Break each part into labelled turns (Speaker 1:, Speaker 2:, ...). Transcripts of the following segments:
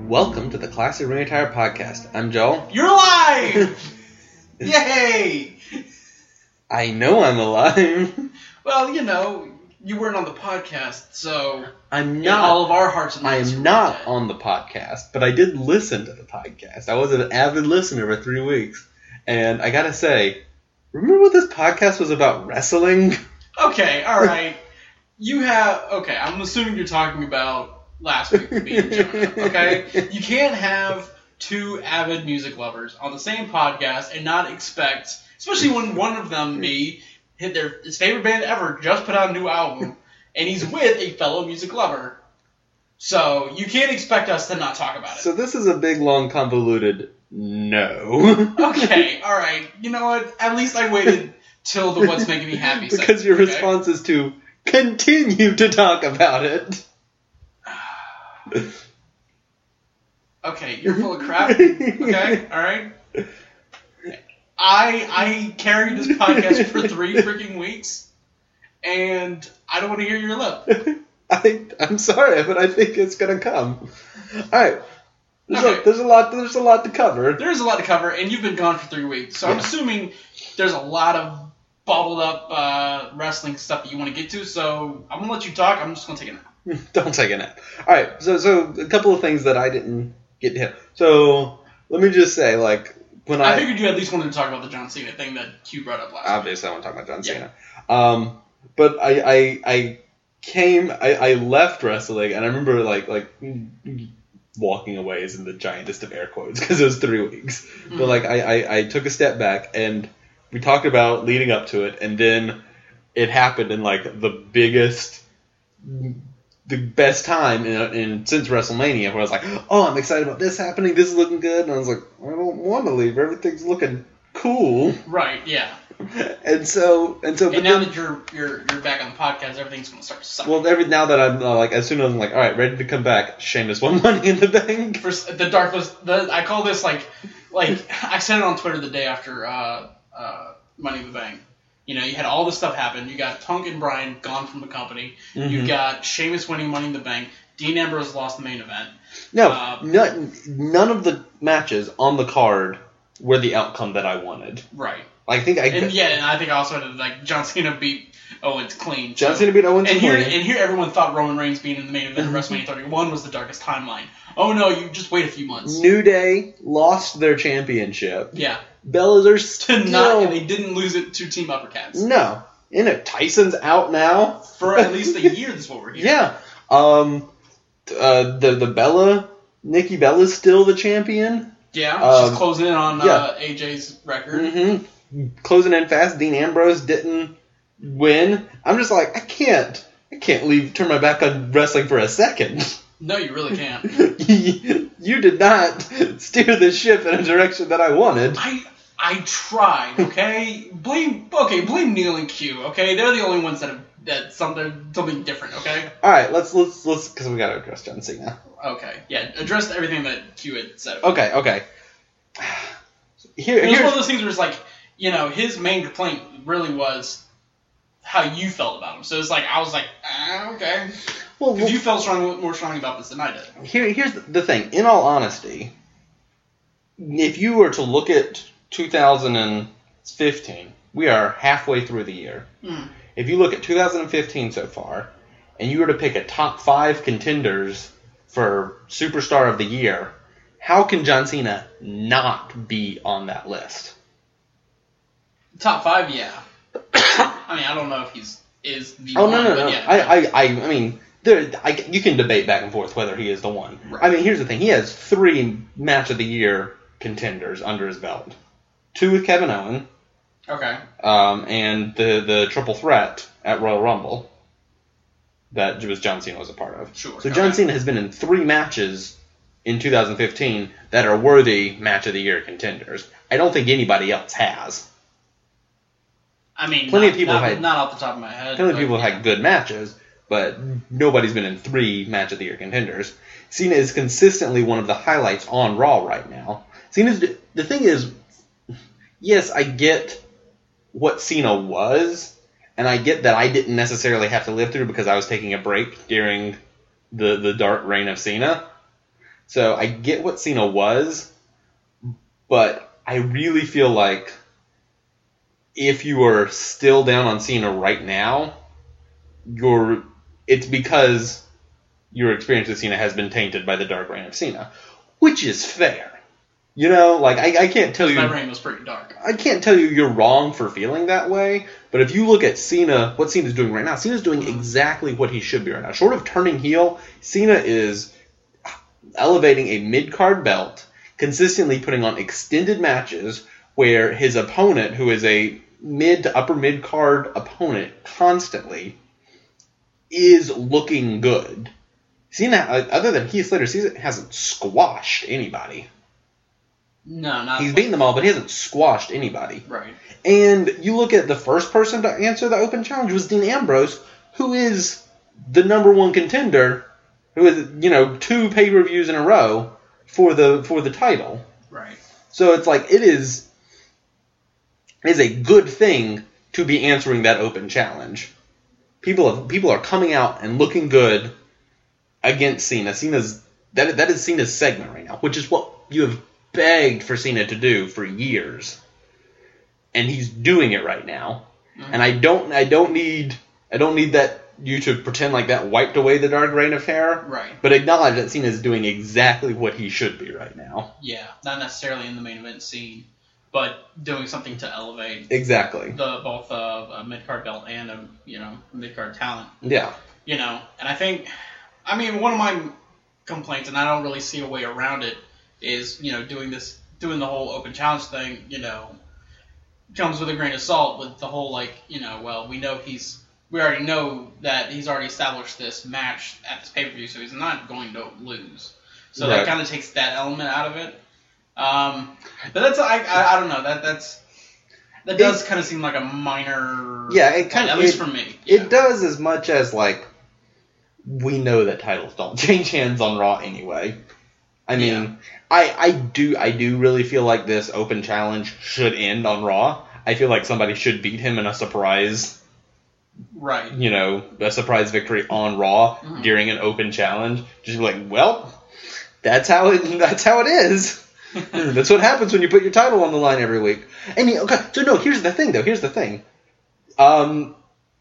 Speaker 1: Welcome to the Classic Ring Attire Podcast. I'm Joel.
Speaker 2: You're alive! Yay!
Speaker 1: I know I'm alive.
Speaker 2: Well, you weren't on the podcast, so
Speaker 1: I'm
Speaker 2: in
Speaker 1: not.
Speaker 2: all of our hearts and
Speaker 1: I
Speaker 2: minds.
Speaker 1: am not on the podcast, but I did listen to the podcast. I was an avid listener for 3 weeks, and I gotta say, remember what this podcast was about? Wrestling.
Speaker 2: Okay, all right. Okay, I'm assuming you're talking about last week with me and Jonah, okay? You can't have two avid music lovers on the same podcast and not expect, especially when one of them, hit his favorite band ever, just put out a new album, and he's with a fellow music lover. So you can't expect us to not talk about it.
Speaker 1: So this is a big, long, convoluted no.
Speaker 2: Okay, all right. You know what? At least I waited till the what's making me happy segment.
Speaker 1: Because your response is to continue to talk about it.
Speaker 2: Okay, you're full of crap. Okay, all right. I carried this podcast for 3 freaking weeks, and I don't want to hear your lip.
Speaker 1: I'm sorry, but I think it's gonna come. All right.
Speaker 2: Okay.
Speaker 1: There's a lot to cover.
Speaker 2: There's a lot to cover, and you've been gone for 3 weeks, so I'm assuming there's a lot of bottled up wrestling stuff that you want to get to. So I'm gonna let you talk. I'm just gonna take a nap.
Speaker 1: Don't take a nap. All right. So a couple of things that I didn't get to hit. So let me just say, like, when I
Speaker 2: figured you at least wanted to talk about the John Cena thing that Q brought up last week.
Speaker 1: Obviously, I want to talk about John Cena. But I left wrestling, and I remember like walking away is in the giantest of air quotes because it was 3 weeks. Mm-hmm. But like I took a step back, and we talked about leading up to it, and then it happened in like the best time in since WrestleMania, where I was like, oh, I'm excited about this happening, this is looking good, and I was like, I don't want to leave, everything's looking cool.
Speaker 2: Right, yeah.
Speaker 1: And so
Speaker 2: now that you're back on the podcast, everything's gonna start to suck.
Speaker 1: Well, now that I'm as soon as I'm like, all right, ready to come back, Sheamus won Money in the Bank.
Speaker 2: For the darkness, I call this like I said it on Twitter the day after Money in the Bank. You had all this stuff happen. You got Punk and Bryan gone from the company. Mm-hmm. You got Sheamus winning Money in the Bank. Dean Ambrose lost the main event.
Speaker 1: No, none of the matches on the card were the outcome that I wanted.
Speaker 2: Right.
Speaker 1: I think I
Speaker 2: also had John Cena beat Owens clean.
Speaker 1: John Cena beat Owens clean.
Speaker 2: And here everyone thought Roman Reigns being in the main event of WrestleMania 31 was the darkest timeline. Oh no, you just wait a few months.
Speaker 1: New Day lost their championship.
Speaker 2: Yeah.
Speaker 1: Bellas are still...
Speaker 2: and they didn't lose it to Team Uppercats.
Speaker 1: No. Tyson's out now.
Speaker 2: For at least a year, that's what we're hearing.
Speaker 1: Yeah. The Bella... Nikki Bella's still the champion.
Speaker 2: Yeah, she's closing in on AJ's record.
Speaker 1: Mm-hmm. Closing in fast. Dean Ambrose didn't win. I'm just like, I can't turn my back on wrestling for a second.
Speaker 2: No, you really can't.
Speaker 1: You did not steer the ship in a direction that I wanted.
Speaker 2: I tried, okay? Blame Neil and Q, okay? They're the only ones that have something different, okay?
Speaker 1: All right, let's because we got to address John Cena.
Speaker 2: Okay, yeah, address everything that Q had said.
Speaker 1: Okay.
Speaker 2: It was one of those things where it's like, his main complaint really was how you felt about him. So it's like, I was like, okay. Because you felt more strongly about this than I did.
Speaker 1: Here's the thing. In all honesty, if you were to look at 2015, we are halfway through the year. Mm. If you look at 2015 so far, and you were to pick a top 5 contenders for Superstar of the Year, how can John Cena not be on that list?
Speaker 2: Top 5, yeah. I mean, I don't know if is the
Speaker 1: one.
Speaker 2: No.
Speaker 1: But yeah. I mean, you can debate back and forth whether he is the one. Right. I mean, here's the thing. He has 3 Match of the Year contenders under his belt. 2 with Kevin Owens.
Speaker 2: Okay.
Speaker 1: And the triple threat at Royal Rumble that John Cena was a part of.
Speaker 2: Sure.
Speaker 1: So John Cena has been in 3 matches in 2015 that are worthy Match of the Year contenders. I don't think anybody else has.
Speaker 2: I mean,
Speaker 1: plenty of people
Speaker 2: not off the top of my head.
Speaker 1: Plenty of people have had good matches, but nobody's been in 3 Match of the Year contenders. Cena is consistently one of the highlights on Raw right now. The thing is, yes, I get what Cena was, and I get that I didn't necessarily have to live through because I was taking a break during the dark reign of Cena. So I get what Cena was, but I really feel like if you are still down on Cena right now, it's because your experience with Cena has been tainted by the dark reign of Cena, which is fair. You know, like I can't tell you.
Speaker 2: That reign was pretty dark.
Speaker 1: I can't tell you you're wrong for feeling that way, but if you look at Cena, what Cena's doing right now, Cena's doing exactly what he should be right now. Short of turning heel, Cena is elevating a mid-card belt, consistently putting on extended matches where his opponent, who is a mid to upper mid-card opponent constantly, is looking good. Cena, other than Heath Slater, Cena hasn't squashed anybody.
Speaker 2: No, not.
Speaker 1: He's beaten them all, but he hasn't squashed anybody.
Speaker 2: Right.
Speaker 1: And you look at the first person to answer the open challenge was Dean Ambrose, who is the number one contender, who is 2 pay-per-views in a row for the title.
Speaker 2: Right.
Speaker 1: So it's like it is a good thing to be answering that open challenge. People are coming out and looking good against Cena. That is Cena's segment right now, which is what you have begged for Cena to do for years, and he's doing it right now. Mm-hmm. And I don't need that you to pretend like that wiped away the dark reign of hair.
Speaker 2: Right.
Speaker 1: But acknowledge that Cena is doing exactly what he should be right now.
Speaker 2: Yeah, not necessarily in the main event scene, but doing something to elevate
Speaker 1: exactly
Speaker 2: both a mid card belt and a mid card talent.
Speaker 1: Yeah.
Speaker 2: And I think, one of my complaints, and I don't really see a way around it, is doing the whole open challenge thing. Comes with a grain of salt with the whole we already know that he's already established this match at this pay-per-view, so he's not going to lose. So
Speaker 1: right.
Speaker 2: That kind of takes that element out of it. But that's I don't know, that does kind of seem like a minor.
Speaker 1: Yeah, it kind of,
Speaker 2: at least for me.
Speaker 1: It does, as much as we know that titles don't change hands on Raw anyway. I mean, I do really feel like this open challenge should end on Raw. I feel like somebody should beat him in a surprise.
Speaker 2: Right.
Speaker 1: A surprise victory on Raw during an open challenge. Just be like, well, that's how it is. That's what happens when you put your title on the line every week. And here's the thing though.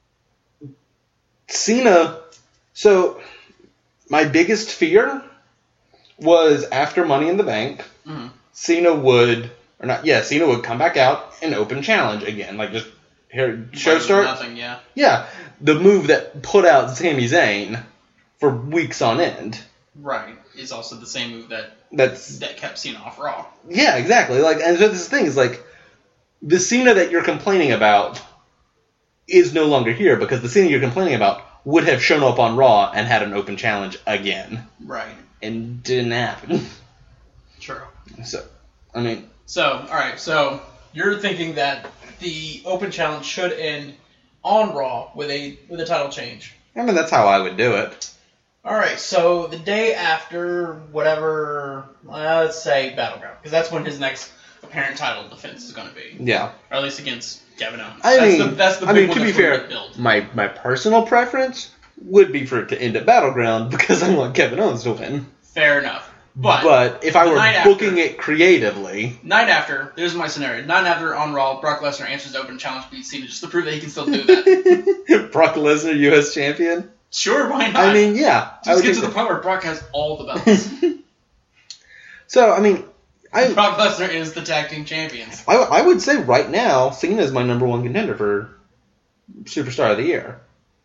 Speaker 1: Cena. So my biggest fear was after Money in the Bank, Cena would come back out and open challenge again, just show start.
Speaker 2: Nothing, yeah.
Speaker 1: Yeah, the move that put out Sami Zayn for weeks on end.
Speaker 2: Right, is also the same move that kept Cena off Raw.
Speaker 1: Yeah, exactly. And so this thing is the Cena that you're complaining about is no longer here because the Cena you're complaining about would have shown up on Raw and had an open challenge again.
Speaker 2: Right.
Speaker 1: And didn't happen.
Speaker 2: True.
Speaker 1: So,
Speaker 2: all right. So you're thinking that the open challenge should end on Raw with a title change.
Speaker 1: That's how I would do it.
Speaker 2: All right. So the day after whatever, let's say Battleground, because that's when his next apparent title defense is going to be.
Speaker 1: Yeah.
Speaker 2: Or at least against Kevin Owens.
Speaker 1: That's the big one to be fair, my personal preference would be for it to end at Battleground because I want Kevin Owens to win.
Speaker 2: Fair enough. But
Speaker 1: if I were booking it creatively...
Speaker 2: Night after, there's my scenario. Night after on Raw, Brock Lesnar answers the open challenge, beats Cena just to prove that he can still do that.
Speaker 1: Brock Lesnar, U.S. champion?
Speaker 2: Sure, why not?
Speaker 1: Yeah.
Speaker 2: Just get to the point where Brock has all the belts.
Speaker 1: So,
Speaker 2: Brock Lesnar is the tag team champions.
Speaker 1: I would say right now, Cena is my number one contender for Superstar of the Year.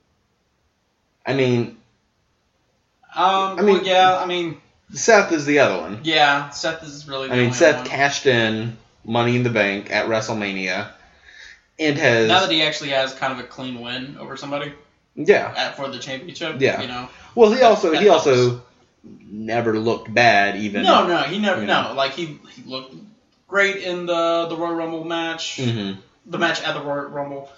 Speaker 1: Seth is the other one.
Speaker 2: Yeah, Seth is really the only
Speaker 1: Seth
Speaker 2: one.
Speaker 1: cashed in Money in the Bank at WrestleMania and has...
Speaker 2: Now that he actually has kind of a clean win over somebody.
Speaker 1: Yeah.
Speaker 2: For the championship.
Speaker 1: Yeah. Well, he also never looked bad even.
Speaker 2: No, he never. No, he looked great in the Royal Rumble match.
Speaker 1: Mm-hmm.
Speaker 2: The match at the Royal Rumble.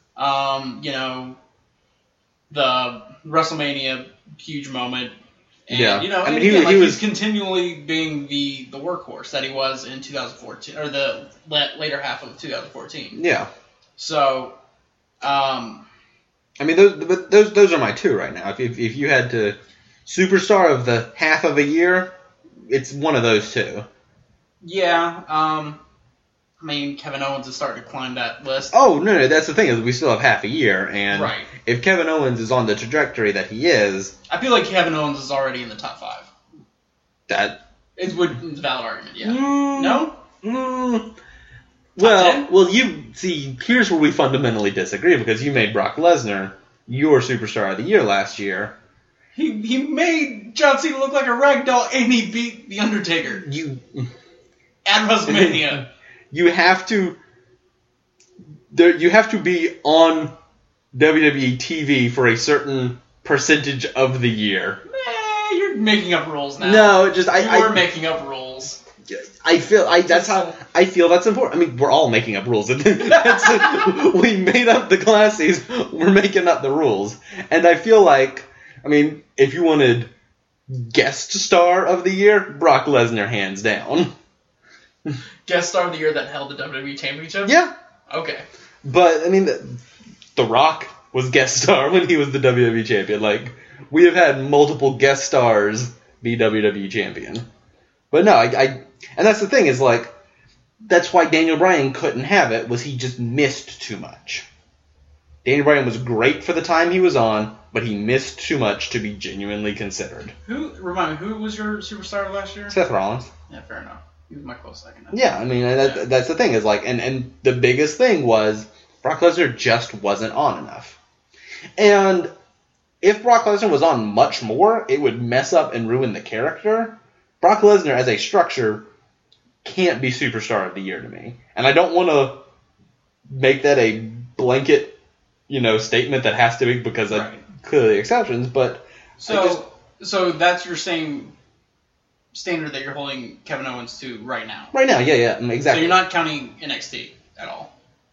Speaker 2: The WrestleMania huge moment. And, he's continually being the workhorse that he was in 2014 or the later half of 2014.
Speaker 1: Yeah.
Speaker 2: So,
Speaker 1: those are my two right now. If you had to superstar of the half of a year, it's one of those two.
Speaker 2: Yeah. I mean, Kevin Owens is starting to climb that list.
Speaker 1: Oh, no, that's the thing, is we still have half a year, and
Speaker 2: Right.
Speaker 1: if Kevin Owens is on the trajectory that he is...
Speaker 2: I feel like Kevin Owens is already in the top 5.
Speaker 1: That...
Speaker 2: It's a valid argument, yeah. No?
Speaker 1: Well, you see, here's where we fundamentally disagree, because you made Brock Lesnar your Superstar of the Year last year.
Speaker 2: He made John Cena look like a ragdoll, and he beat The Undertaker. At WrestleMania.
Speaker 1: You have to be on WWE TV for a certain percentage of the year.
Speaker 2: You're making up rules now.
Speaker 1: No, just
Speaker 2: You're making up rules.
Speaker 1: I feel that's important. I mean, we're all making up rules. We made up the classes. We're making up the rules, and I feel like, I mean, if you wanted guest star of the year, Brock Lesnar, hands down.
Speaker 2: Guest star of the year that held the WWE Championship?
Speaker 1: Yeah.
Speaker 2: Okay.
Speaker 1: But I mean, The Rock was guest star when he was the WWE champion. Like, we have had multiple guest stars be WWE champion. But no, and that's the thing, is like, that's why Daniel Bryan couldn't have it, was he just missed too much. Daniel Bryan was great for the time he was on, but he missed too much to be genuinely considered.
Speaker 2: Remind me, who was your superstar last year?
Speaker 1: Seth Rollins.
Speaker 2: Yeah, fair enough. He was my close second.
Speaker 1: Yeah, I mean, that's the thing, is like, and the biggest thing was Brock Lesnar just wasn't on enough. And if Brock Lesnar was on much more, it would mess up and ruin the character. Brock Lesnar as a structure can't be Superstar of the Year to me. And I don't want to make that a blanket, statement that has to be, because of clearly exceptions, but...
Speaker 2: So that's your same standard that you're holding Kevin Owens to right now?
Speaker 1: Right now, yeah, exactly.
Speaker 2: So you're not counting NXT at all?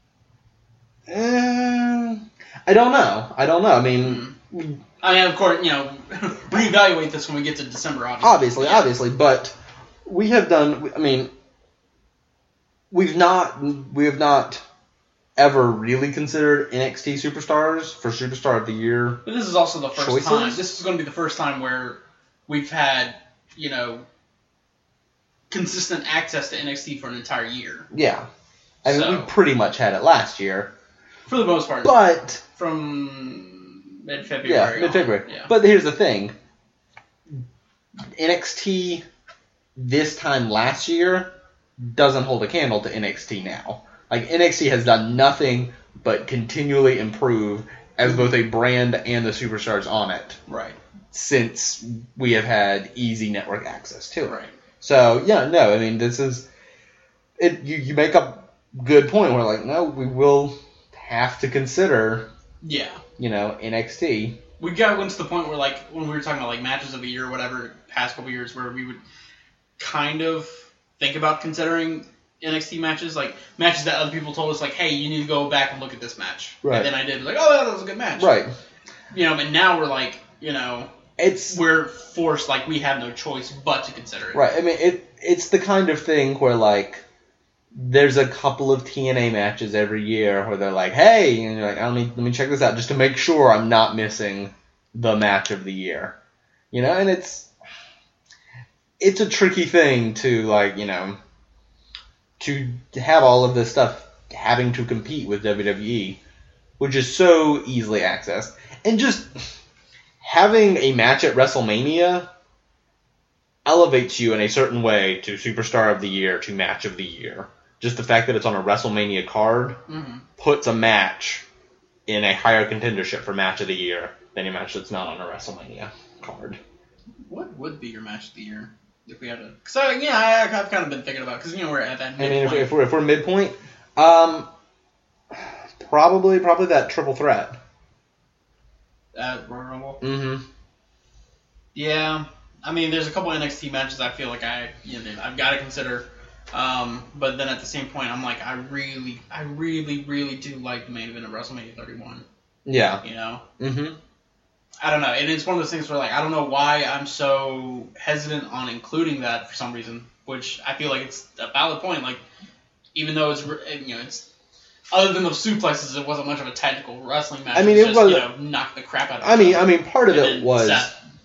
Speaker 1: I don't know. I mean...
Speaker 2: of course, reevaluate this when we get to December, obviously.
Speaker 1: Obviously, but we have done, I mean, we have not ever really considered NXT superstars for Superstar of the Year.
Speaker 2: But this is also the first
Speaker 1: choices.
Speaker 2: time. This is going to be the first time where we've had, consistent access to NXT for an entire year.
Speaker 1: Yeah. I mean, we pretty much had it last year.
Speaker 2: For the most part.
Speaker 1: But...
Speaker 2: From mid-February.
Speaker 1: Yeah, mid-February.
Speaker 2: Yeah.
Speaker 1: But here's the thing. NXT this time last year doesn't hold a candle to NXT now. Like, NXT has done nothing but continually improve as both a brand and the superstars on it.
Speaker 2: Right.
Speaker 1: Since we have had easy network access to it.
Speaker 2: Right.
Speaker 1: So, yeah, no, I mean, this is... You make a good point where, like, no, we will have to consider...
Speaker 2: Yeah.
Speaker 1: NXT.
Speaker 2: We went to the point where, like, when we were talking about, like, matches of the year or whatever, past couple years, where we would kind of think about considering NXT matches, like, matches that other people told us, like, hey, you need to go back and look at this match.
Speaker 1: Right.
Speaker 2: And then I did, like, oh, yeah, that was a good match.
Speaker 1: Right.
Speaker 2: And now we're like, we're forced, like, we have no choice but to consider it.
Speaker 1: Right. I mean, it's the kind of thing where, like, there's a couple of TNA matches every year where they're like, hey, and you're like, let me check this out just to make sure I'm not missing the match of the year. And it's a tricky thing to, like, to have all of this stuff having to compete with WWE, which is so easily accessed. And just having a match at WrestleMania elevates you in a certain way to Superstar of the Year, to Match of the Year. Just the fact that it's on a WrestleMania card puts a match in a higher contendership for Match of the Year than a match that's not on a WrestleMania card.
Speaker 2: What would be your Match of the Year if we had to? Because I've kind of been thinking about, because we're at that midpoint.
Speaker 1: I mean, if we're midpoint, probably that triple threat.
Speaker 2: At Royal Rumble.
Speaker 1: Mm-hmm.
Speaker 2: Yeah, I mean, there's a couple NXT matches I feel like I've got to consider. But then at the same point, I'm like, I really do like the main event of WrestleMania 31.
Speaker 1: Yeah.
Speaker 2: Mm-hmm. I don't know. And it's one of those things where, like, I don't know why I'm so hesitant on including that for some reason, which I feel like it's a valid point. Like, even though it's other than those suplexes, it wasn't much of a technical wrestling match.
Speaker 1: I mean,
Speaker 2: it was just, knock the crap out of
Speaker 1: I mean, part of it was...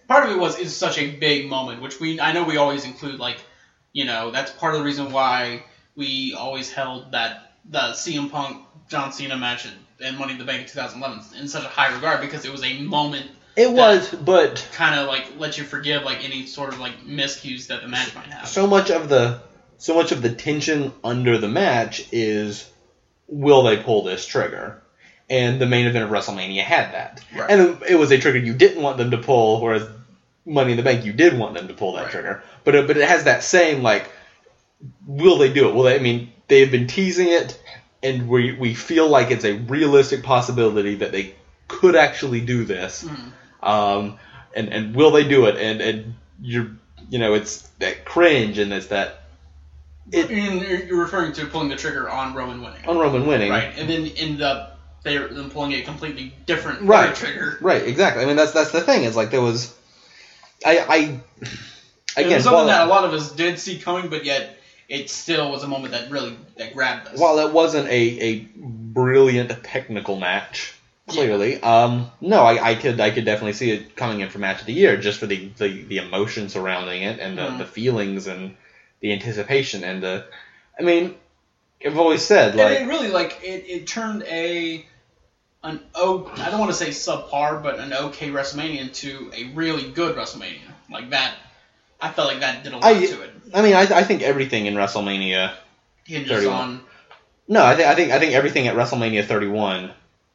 Speaker 2: part of it was it's such a big moment, which I know we always include, like, that's part of the reason why we always held the CM Punk John Cena match and Money in the Bank in 2011 in such a high regard, because it was a moment.
Speaker 1: It was, but
Speaker 2: kind of like let you forgive like any sort of like miscues that the match might have.
Speaker 1: So much of the tension under the match is, will they pull this trigger? And the main event of WrestleMania had that.
Speaker 2: Right.
Speaker 1: And it was a trigger you didn't want them to pull, whereas Money in the Bank you did want them to pull that
Speaker 2: right.
Speaker 1: trigger. But it has that same, like, will they do it? Will they? I mean, they've been teasing it, and we feel like it's a realistic possibility that they could actually do this.
Speaker 2: Mm-hmm.
Speaker 1: And will they do it? And it's that cringe, and it's that.
Speaker 2: You're referring to pulling the trigger on Roman winning.
Speaker 1: On Roman winning,
Speaker 2: right? And then end up them pulling a completely different trigger.
Speaker 1: Right, exactly. I mean, that's the thing. Is like there was, again,
Speaker 2: it was something that a lot of us did see coming, but yet it still was a moment that grabbed us.
Speaker 1: While it wasn't a brilliant technical match. Clearly, no, I could definitely see it coming in for match of the year just for the emotion surrounding it and the feelings and the anticipation and I mean, I've always said like
Speaker 2: and it really it turned I don't want to say subpar, but an okay WrestleMania into a really good WrestleMania. Like that, I felt like that did a lot to it.
Speaker 1: I mean, I think everything in WrestleMania
Speaker 2: hinges
Speaker 1: 31.
Speaker 2: on.
Speaker 1: No, I think everything at WrestleMania 31.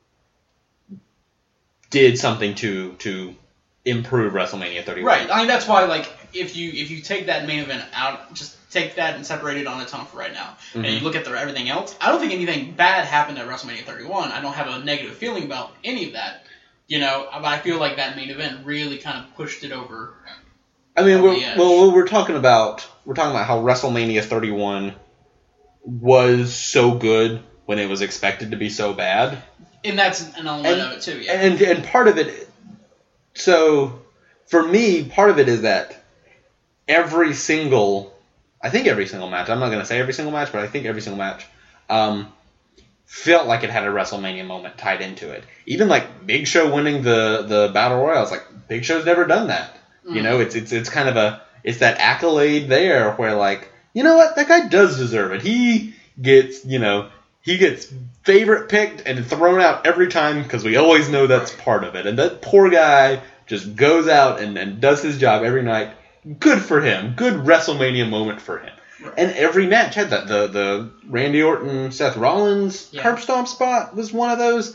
Speaker 1: Did something to improve WrestleMania 31.
Speaker 2: Right. I mean, that's why, like, if you take that main event out, just take that and separate it on its own for right now, and you look at everything else, I don't think anything bad happened at WrestleMania 31. I don't have a negative feeling about any of that. But I feel like that main event really kind of pushed it over.
Speaker 1: I mean, we're talking about how WrestleMania 31 was so good when it was expected to be so bad.
Speaker 2: And that's an element of it, too, yeah.
Speaker 1: And part of it... So, for me, part of it is that every single match, I'm not going to say every single match, but I think every single match, felt like it had a WrestleMania moment tied into it. Even, like, Big Show winning the Battle Royal, it's like, Big Show's never done that. Mm. It's kind of it's that accolade there where, like, you know what, that guy does deserve it. He gets favorite picked and thrown out every time because we always know that's part of it. And that poor guy just goes out and does his job every night. Good for him. Good WrestleMania moment for him. Right. And every match had that. The Randy Orton, Seth Rollins curb stomp spot was one of those.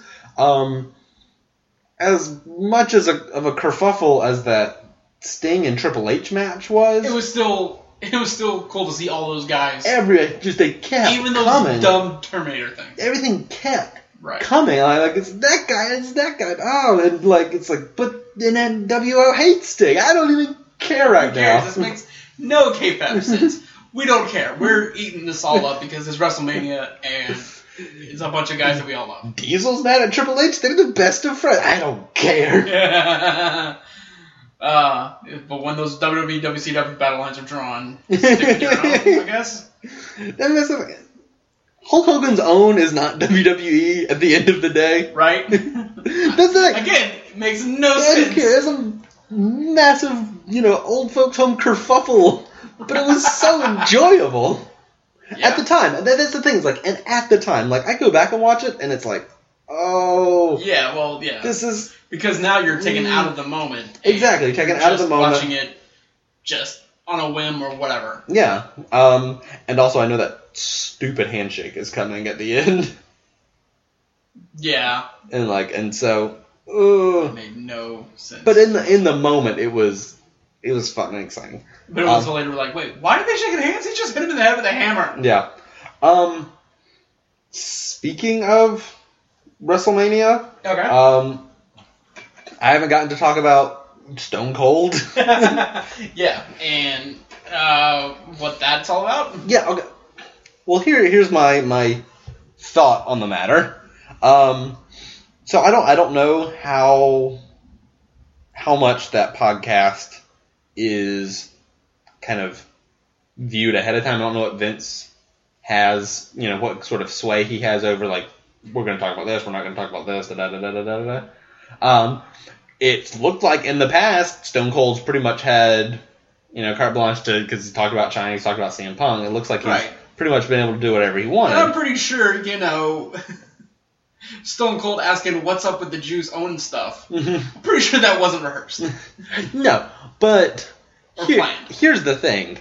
Speaker 1: As much of a kerfuffle as that Sting and Triple H match was,
Speaker 2: it was still cool to see all those guys.
Speaker 1: They kept
Speaker 2: even those
Speaker 1: coming.
Speaker 2: Dumb Terminator things.
Speaker 1: Everything kept coming. Like, it's that guy. Oh, and like it's like, but then NWO hates Sting. I don't even care right now.
Speaker 2: This makes no kayfabe sense. We don't care. We're eating this all up because it's WrestleMania and it's a bunch of guys that we all love.
Speaker 1: Diesel's mad at Triple H. They're the best of friends. I don't care.
Speaker 2: But when those WWE, WCW battle lines are drawn, stick with your own, I guess.
Speaker 1: Hulk Hogan's own is not WWE at the end of the day.
Speaker 2: Right? Again, it makes no sense.
Speaker 1: I don't care. It's a massive, old folks home kerfuffle. But it was so enjoyable. Yeah. At the time. That's the thing. And at the time, like, I go back and watch it, and it's like, oh.
Speaker 2: Yeah, well, yeah.
Speaker 1: This is...
Speaker 2: Because now you're taken out of the moment.
Speaker 1: Exactly, taken out of the moment.
Speaker 2: Watching it just on a whim or whatever.
Speaker 1: Yeah. And also I know that stupid handshake is coming at the end.
Speaker 2: Yeah.
Speaker 1: And so...
Speaker 2: It made no sense.
Speaker 1: But in the moment, it was fun and exciting.
Speaker 2: But it was later, we're like, wait, why did they shake hands? He just hit him in the head with a hammer.
Speaker 1: Yeah. Speaking of WrestleMania,
Speaker 2: okay.
Speaker 1: I haven't gotten to talk about Stone Cold.
Speaker 2: Yeah, and what that's all about?
Speaker 1: Yeah, okay. Well, here's my thought on the matter. So I don't know how much that podcast is kind of viewed ahead of time. I don't know what Vince has, what sort of sway he has over, like, we're going to talk about this, we're not going to talk about this, It looked like in the past, Stone Cold's pretty much had, carte blanche to, because he's talked about China, he's talked about CM Punk. It looks like he's pretty much been able to do whatever he wanted.
Speaker 2: And I'm pretty sure, Stone Cold asking what's up with the Jews owning stuff. I'm pretty sure that wasn't rehearsed.
Speaker 1: No, but here's the thing.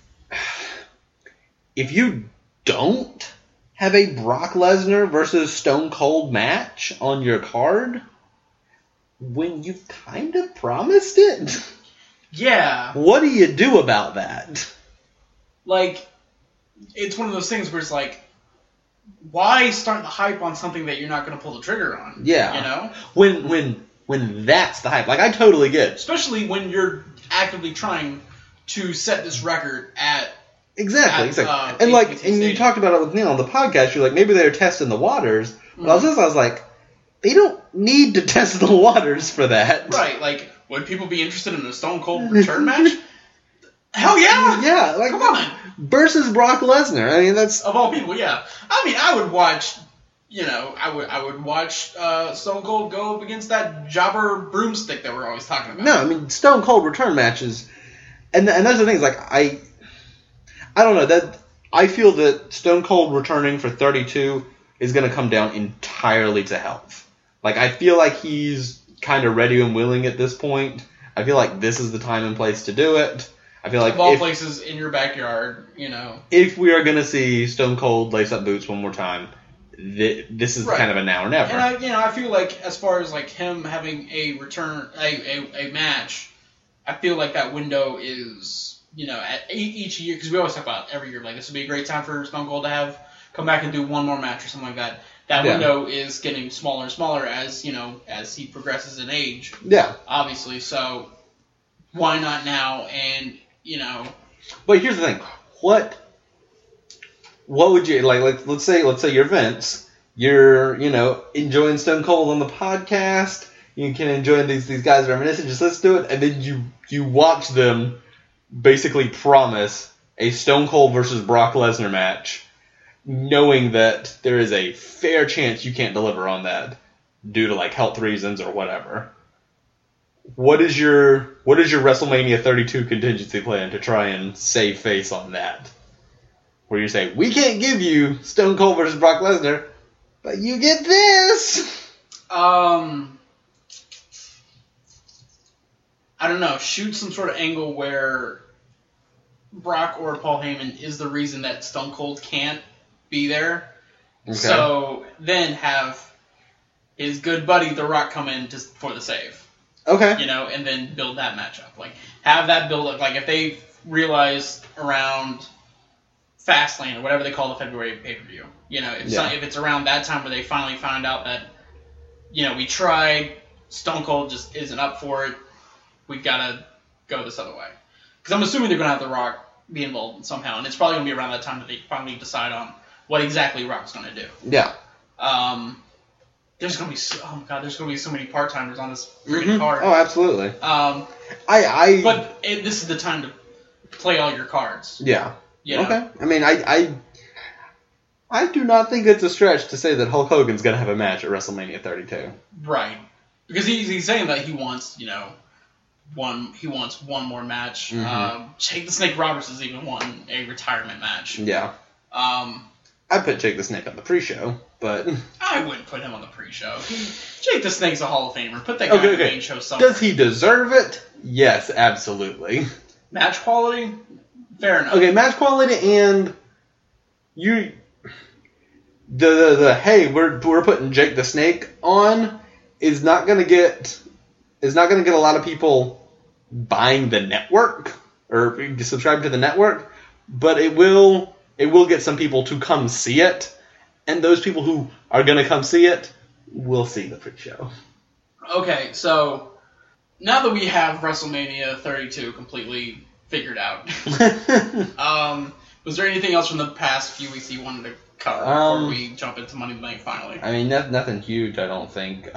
Speaker 1: If you don't have a Brock Lesnar versus Stone Cold match on your card, when you've kind of promised it,
Speaker 2: yeah,
Speaker 1: what do you do about that?
Speaker 2: Like, it's one of those things where it's like, why start the hype on something that you're not going to pull the trigger on?
Speaker 1: Yeah. When that's the hype. Like, I totally get it.
Speaker 2: Especially when you're actively trying to set this record at...
Speaker 1: Exactly. And you talked about it with Neil on the podcast. You're like, maybe they're testing the waters. But I was like, they don't need to test the waters for that.
Speaker 2: Right. Like, would people be interested in a Stone Cold return match? Hell yeah!
Speaker 1: Yeah. Like,
Speaker 2: come on.
Speaker 1: Versus Brock Lesnar. I mean, that's...
Speaker 2: Of all people, yeah. I mean, I would watch... I would watch Stone Cold go up against that jobber broomstick that we're always talking about.
Speaker 1: No, I mean, Stone Cold return matches, and that's the thing. Is like I don't know that I feel that Stone Cold returning for 32 is going to come down entirely to health. Like, I feel like he's kind of ready and willing at this point. I feel like this is the time and place to do it. I feel like
Speaker 2: of all places in your backyard,
Speaker 1: if we are going to see Stone Cold lace up boots one more time. This is kind of a now or never.
Speaker 2: And I feel like as far as like him having a return, a match, I feel like that window is, at each year, because we always talk about every year, like this would be a great time for Stone Cold to come back and do one more match or something like that. That window is getting smaller and smaller as he progresses in age.
Speaker 1: Yeah.
Speaker 2: Obviously, so why not now? And
Speaker 1: But here's the thing. What would you like? Let's say you're Vince. You're enjoying Stone Cold on the podcast. You can enjoy these guys reminiscing. Just let's do it, and then you watch them basically promise a Stone Cold versus Brock Lesnar match, knowing that there is a fair chance you can't deliver on that due to like health reasons or whatever. What is your WrestleMania 32 contingency plan to try and save face on that? Where you say, we can't give you Stone Cold versus Brock Lesnar, but you get this!
Speaker 2: I don't know. Shoot some sort of angle where Brock or Paul Heyman is the reason that Stone Cold can't be there. Okay. So then have his good buddy The Rock come in just for the save.
Speaker 1: Okay.
Speaker 2: And then build that matchup. Like, have that build up. Like, if they realize around Fastlane or whatever they call the February pay-per-view. If it's around that time where they finally find out that, we tried, Stone Cold just isn't up for it, we gotta go this other way. Because I'm assuming they're gonna have The Rock be involved somehow, and it's probably gonna be around that time that they finally decide on what exactly Rock's gonna do.
Speaker 1: Yeah.
Speaker 2: There's gonna be there's gonna be so many part-timers on this freaking card.
Speaker 1: Oh, absolutely.
Speaker 2: But this is the time to play all your cards.
Speaker 1: Yeah. Okay. I mean, I do not think it's a stretch to say that Hulk Hogan's going to have a match at WrestleMania 32.
Speaker 2: Right. Because he's saying that he wants, one more match. Jake the Snake Roberts has even won a retirement match.
Speaker 1: Yeah. I'd put Jake the Snake on the pre-show, but...
Speaker 2: I wouldn't put him on the pre-show. Jake the Snake's a Hall of Famer. Put that guy on the main show somewhere.
Speaker 1: Does he deserve it? Yes, absolutely.
Speaker 2: Match quality? Fair enough.
Speaker 1: Okay, match quality and hey, we're putting Jake the Snake on is not gonna get a lot of people buying the network or subscribing to the network, but it will get some people to come see it, and those people who are gonna come see it will see the pre-show.
Speaker 2: Okay, so now that we have WrestleMania 32 completely figured out. Was there anything else from the past few weeks that you wanted to cover before we jump into Money in the Bank finally?
Speaker 1: I mean, nothing huge, I don't think.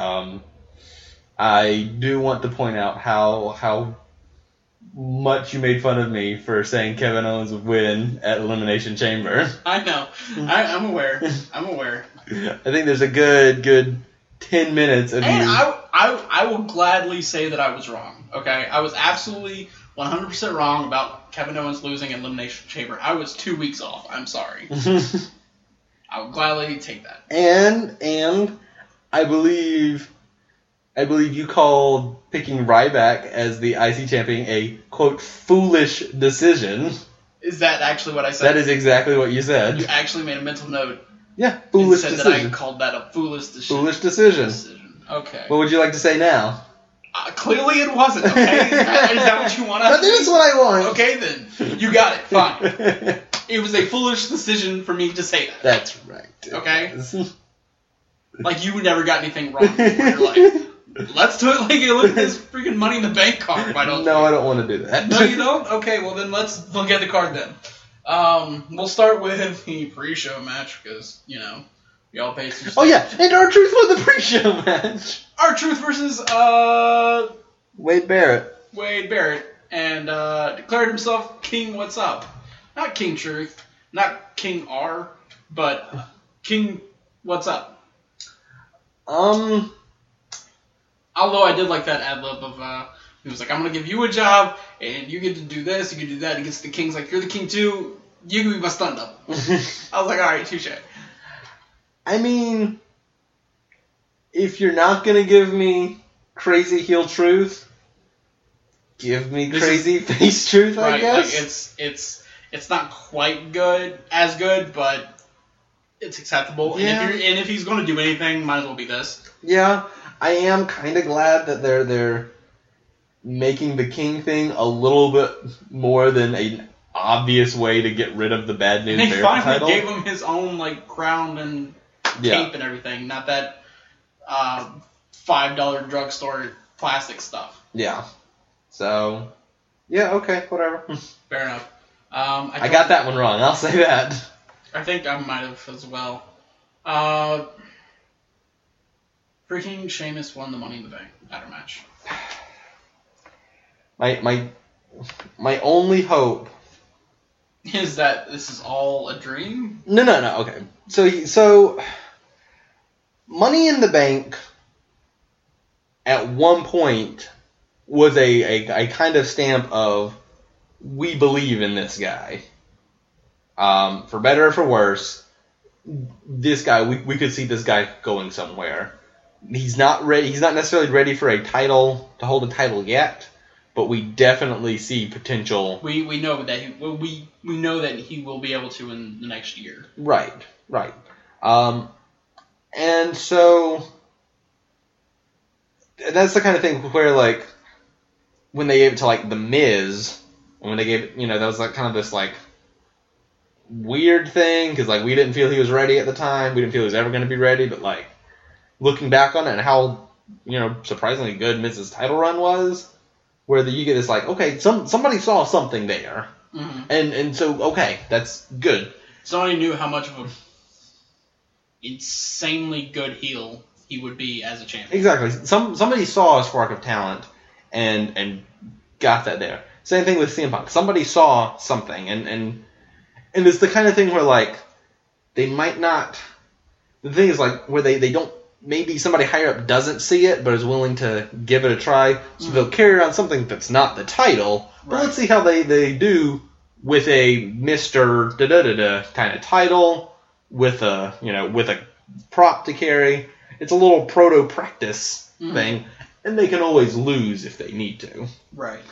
Speaker 1: I do want to point out how much you made fun of me for saying Kevin Owens would win at Elimination Chamber.
Speaker 2: I know. I'm aware.
Speaker 1: I think there's a good 10 minutes of
Speaker 2: And
Speaker 1: you.
Speaker 2: I will gladly say that I was wrong. Okay, I was absolutely 100% wrong about Kevin Owens losing Elimination Chamber. I was 2 weeks off. I'm sorry. I will gladly take that.
Speaker 1: And I believe you called picking Ryback as the IC champion a quote foolish decision.
Speaker 2: Is that actually what I said?
Speaker 1: That is exactly what you said.
Speaker 2: You actually made a mental note.
Speaker 1: Yeah, foolish
Speaker 2: and said
Speaker 1: decision.
Speaker 2: that I called that a foolish decision.
Speaker 1: Foolish decision.
Speaker 2: Okay.
Speaker 1: What would you like to say now?
Speaker 2: Clearly it wasn't, okay? Is that what you want?
Speaker 1: That is what I want.
Speaker 2: Okay, then. You got it. Fine. It was a foolish decision for me to say that.
Speaker 1: That's right.
Speaker 2: Okay? Like, you never got anything wrong in your life. Let's do it like you look at this freaking Money in the Bank card. Why don't
Speaker 1: No, I don't want to do that.
Speaker 2: No, you don't? Okay, well then let's look at the card then. We'll start with the pre-show match because, you know, we all paid some
Speaker 1: Oh yeah, and R-Truth won the pre-show match.
Speaker 2: R-Truth versus
Speaker 1: Wade Barrett.
Speaker 2: And declared himself King What's Up. Not King Truth, not King R, but King What's Up. Although I did like that ad-lib of, he was like, I'm going to give you a job, and you get to do this, you can do that. He gets the King's like, you're the King too, you can be my stunt double. I was like, alright, touche.
Speaker 1: I mean, if you're not going to give me crazy heel Truth, give me crazy face Truth, I guess.
Speaker 2: Like it's not quite as good, but it's acceptable.
Speaker 1: Yeah.
Speaker 2: And if he's going to do anything, might as well be this.
Speaker 1: Yeah, I am kind of glad that they're making the King thing a little bit more than an obvious way to get rid of the Bad News
Speaker 2: And they
Speaker 1: Barrett
Speaker 2: finally
Speaker 1: title.
Speaker 2: gave him his own like crown and cape and everything, not that $5 drugstore plastic stuff.
Speaker 1: Yeah. So, yeah, okay, whatever.
Speaker 2: Fair enough.
Speaker 1: I got that one wrong, I'll say that.
Speaker 2: I think I might have as well. Freaking Sheamus won the Money in the Bank ladder match.
Speaker 1: My only hope
Speaker 2: Is that this is all a dream?
Speaker 1: No, okay. So Money in the Bank at one point was a kind of stamp of we believe in this guy. For better or for worse, this guy we could see this guy going somewhere. He's not ready. He's not necessarily ready for a title to hold a title yet, but we definitely see potential.
Speaker 2: We know that we know that he will be able to in the next year.
Speaker 1: Right. And so that's the kind of thing where like when they gave it to like The Miz, when they gave that was like kind of this like weird thing because like we didn't feel he was ready at the time. We didn't feel he was ever going to be ready, but like looking back on it and how surprisingly good Miz's title run was, where you get this like okay somebody saw something there, and so okay that's good.
Speaker 2: Somebody knew how much of a insanely good heel he would be as a champion.
Speaker 1: Exactly. Somebody saw a spark of talent and got that there. Same thing with CM Punk. Somebody saw something and it's the kind of thing where like they might not. The thing is like where they don't. Maybe somebody higher up doesn't see it but is willing to give it a try, so they'll carry around something that's not the title. But let's see how they do with a Mr. Da-da-da-da kind of title with a with a prop to carry. It's a little proto practice thing, and they can always lose if they need to.
Speaker 2: Right.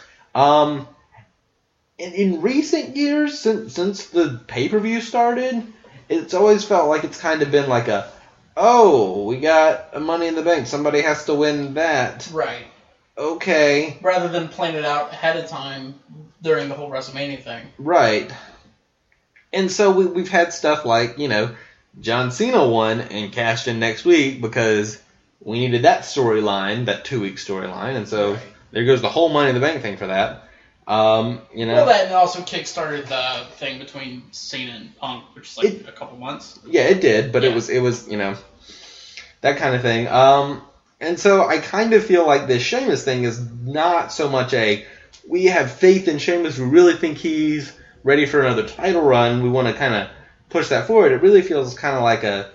Speaker 1: In recent years, since the pay-per-view started, it's always felt like it's kind of been like we got a Money in the Bank. Somebody has to win that.
Speaker 2: Right.
Speaker 1: Okay.
Speaker 2: Rather than plan it out ahead of time during the whole WrestleMania thing.
Speaker 1: Right. And so we've had stuff like, John Cena won and cashed in next week because we needed that storyline, that 2-week storyline, and so there goes the whole Money in the Bank thing for that.
Speaker 2: Well, that also kickstarted the thing between Cena and Punk, which is like a couple months.
Speaker 1: Yeah, it did, but it was that kind of thing. And so I kind of feel like this Sheamus thing is not so much we have faith in Sheamus, we really think he's ready for another title run, we want to kind of push that forward. It really feels kind of like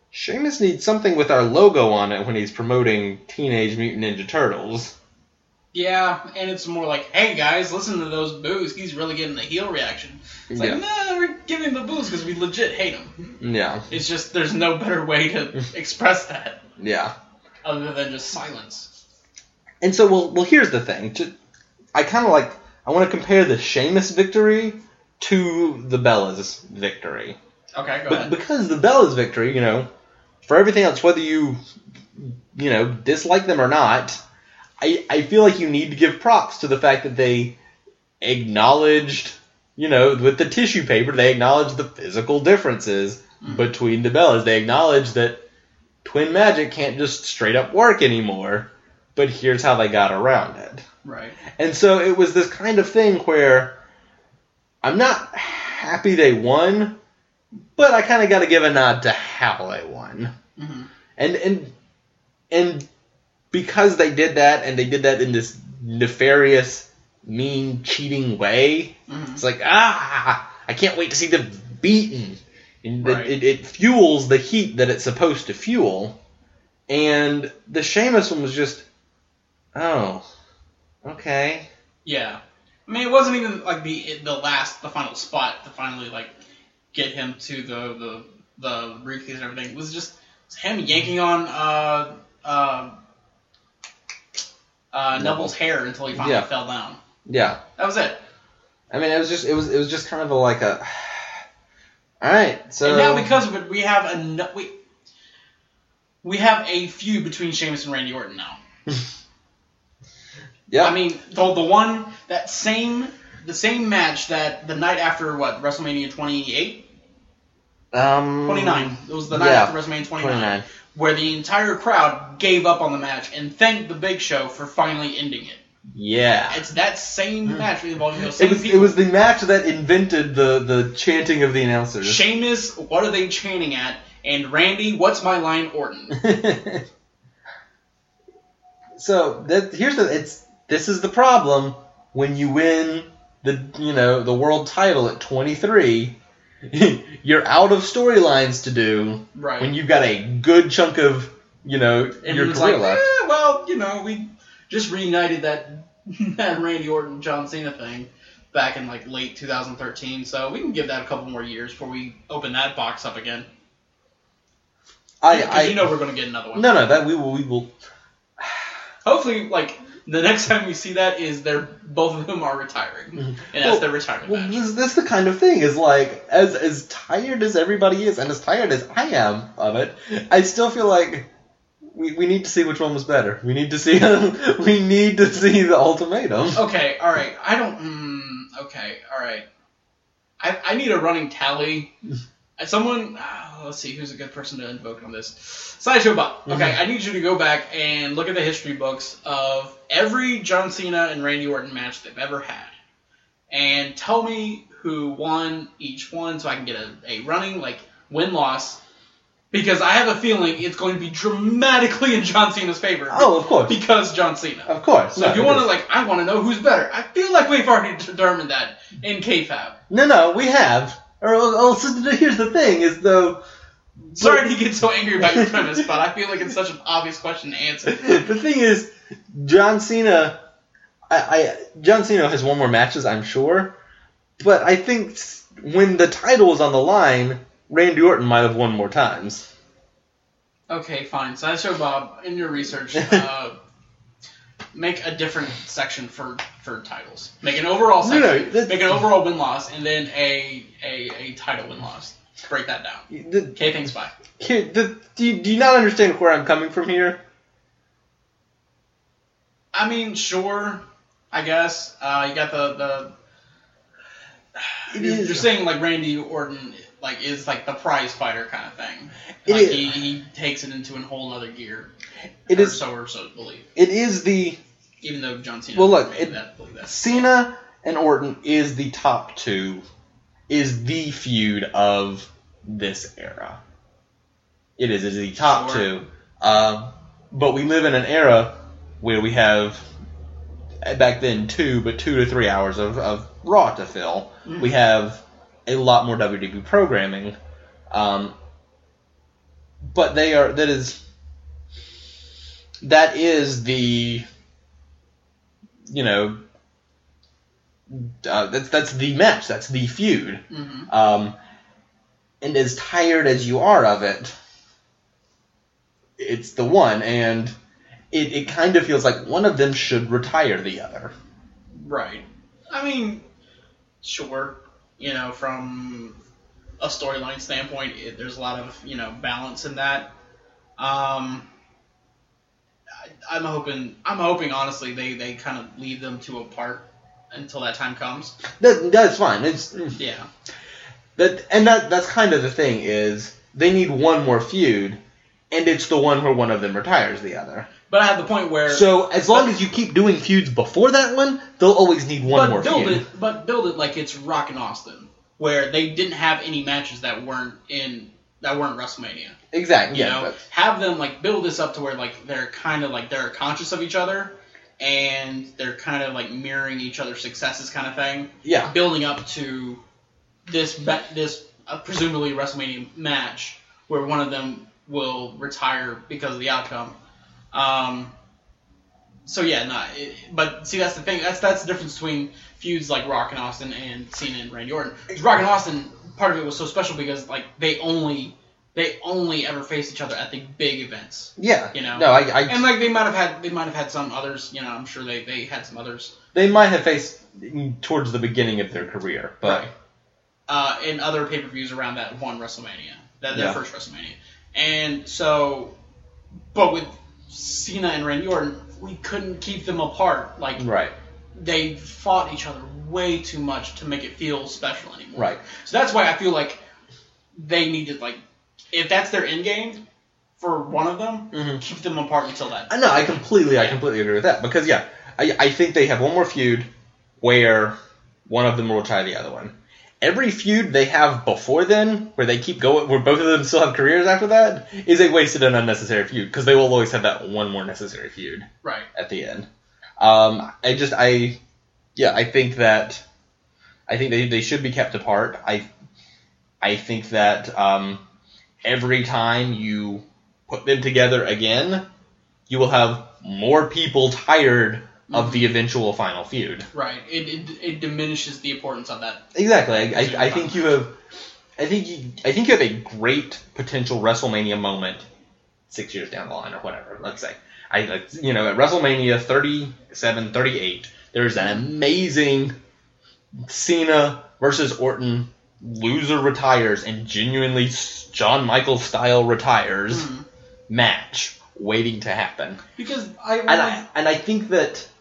Speaker 1: Sheamus needs something with our logo on it when he's promoting Teenage Mutant Ninja Turtles.
Speaker 2: Yeah, and it's more like, hey guys, listen to those boos. He's really getting the heel reaction. It's like, no, we're giving the boos because we legit hate him.
Speaker 1: Yeah.
Speaker 2: It's just there's no better way to express that.
Speaker 1: Yeah.
Speaker 2: Other than just silence.
Speaker 1: And so, well, here's the thing. I want to compare the Sheamus victory to the Bella's victory.
Speaker 2: Okay, go ahead.
Speaker 1: Because the Bella's victory, for everything else, whether you dislike them or not, I feel like you need to give props to the fact that they acknowledged, with the tissue paper, they acknowledged the physical differences between the Bellas. They acknowledged that Twin Magic can't just straight up work anymore, but here's how they got around it.
Speaker 2: Right.
Speaker 1: And so it was this kind of thing where I'm not happy they won, but I kind of got to give a nod to how they won. Mm-hmm. And because they did that, and they did that in this nefarious, mean, cheating way, it's like, I can't wait to see them beaten. And
Speaker 2: right.
Speaker 1: it fuels the heat that it's supposed to fuel. And the Sheamus one was just, oh, okay.
Speaker 2: Yeah. I mean, it wasn't even like the final spot to finally get him to the briefcase and everything. It was just him yanking on Neville's hair until he finally fell down.
Speaker 1: Yeah.
Speaker 2: That was it.
Speaker 1: I mean, it was just kind of all right, so.
Speaker 2: And now because of it, we have a feud between Sheamus and Randy Orton now.
Speaker 1: Yeah.
Speaker 2: I mean, the same match that the night after WrestleMania 28. 29. It was the night after WrestleMania 29, where the entire crowd gave up on the match and thanked the Big Show for finally ending it.
Speaker 1: Yeah.
Speaker 2: It's that same match involving those same people.
Speaker 1: It was the match that invented the chanting of the announcers.
Speaker 2: Sheamus, what are they chanting at? And Randy, what's my line, Orton?
Speaker 1: So this is the problem when you win the world title at 23. You're out of storylines to do when you've got a good chunk of your career left.
Speaker 2: We just reunited that Randy Orton John Cena thing back in late 2013, so we can give that a couple more years before we open that box up again. Because we're going to get another one.
Speaker 1: No, that we will.
Speaker 2: Hopefully, the next time we see that is both of them are retiring, and that's their retirement match.
Speaker 1: This the kind of thing is as tired as everybody is, and as tired as I am of it, I still feel like we need to see which one was better. We need to see the ultimatum.
Speaker 2: Okay, all right. Okay, all right. I need a running tally. Someone, let's see, who's a good person to invoke on this? Sideshow Bob. Okay, I need you to go back and look at the history books of every John Cena and Randy Orton match they've ever had. And tell me who won each one so I can get a running, win-loss. Because I have a feeling it's going to be dramatically in John Cena's favor.
Speaker 1: Oh, of course.
Speaker 2: Because John Cena.
Speaker 1: Of course.
Speaker 2: So if you want to, I want to know who's better. I feel like we've already determined that in KFAB.
Speaker 1: No, we have. Here's the thing, is though.
Speaker 2: Sorry to get so angry about your premise, but I feel like it's such an obvious question to answer.
Speaker 1: The thing is, John Cena. John Cena has won more matches, I'm sure, but I think when the title was on the line, Randy Orton might have won more times.
Speaker 2: Okay, fine. Sideshow Bob, in your research, make a different section for titles. Make an overall section. Make an overall win-loss, and then a title win-loss. Break that down. Okay, thanks, bye.
Speaker 1: Do you not understand where I'm coming from here?
Speaker 2: I mean, sure, I guess. You got the you're saying Randy Orton is the prize fighter kind of thing. He takes it into a whole other gear. So believe.
Speaker 1: It is the.
Speaker 2: Even though John Cena.
Speaker 1: Well, look,
Speaker 2: believe that.
Speaker 1: Cena and Orton is the top two. Is the feud of this era. It is the top two. But we live in an era where we have, back then, 2 to 3 hours of Raw to fill. We have a lot more WWE programming. but that is the, that's the match, that's the feud.
Speaker 2: Mm-hmm.
Speaker 1: And as tired as you are of it, it's the one, and it kind of feels like one of them should retire the other.
Speaker 2: Right. I mean, sure, from a storyline standpoint, there's a lot of, balance in that. I'm hoping honestly they kind of leave them two apart until that time comes.
Speaker 1: That's fine.
Speaker 2: Yeah.
Speaker 1: That's kind of the thing, is they need one more feud, and it's the one where one of them retires the other.
Speaker 2: But I have the point where...
Speaker 1: So as long as you keep doing feuds before that one, they'll always need one more feud.
Speaker 2: Build it like it's Rock and Austin, where they didn't have any matches that weren't WrestleMania.
Speaker 1: Exactly.
Speaker 2: Have them build this up to where they're kind of they're conscious of each other, and they're kind of mirroring each other's successes, kind of thing.
Speaker 1: Yeah.
Speaker 2: Building up to this presumably WrestleMania match where one of them will retire because of the outcome. But see, that's the thing. That's the difference between feuds like Rock and Austin and Cena and Randy Orton. Rock and Austin, part of it was so special because they only ever faced each other at the big events.
Speaker 1: Yeah.
Speaker 2: No, and they might have had some others. I'm sure they had some others.
Speaker 1: They might have faced towards the beginning of their career, but
Speaker 2: in other pay-per-views around that one WrestleMania, their first WrestleMania, and so, but with Cena and Randy Orton, we couldn't keep them apart.
Speaker 1: Right.
Speaker 2: They fought each other way too much to make it feel special anymore.
Speaker 1: Right.
Speaker 2: So that's why I feel like they needed, if that's their end game for one of them, keep them apart until that.
Speaker 1: No, I completely agree with that, because I think they have one more feud where one of them will retire the other one. Every feud they have before then, where they keep going, where both of them still have careers after that, is a wasted and unnecessary feud, because they will always have that one more necessary feud at the end. I think they should be kept apart. I think that every time you put them together again, you will have more people tired of the eventual final feud.
Speaker 2: Right. It diminishes the importance of that.
Speaker 1: Exactly. I think you have a great potential WrestleMania moment 6 years down the line or whatever, let's say. At WrestleMania 37, 38, there's an amazing Cena versus Orton loser retires and genuinely Shawn Michaels style retires match waiting to happen.
Speaker 2: Because
Speaker 1: I think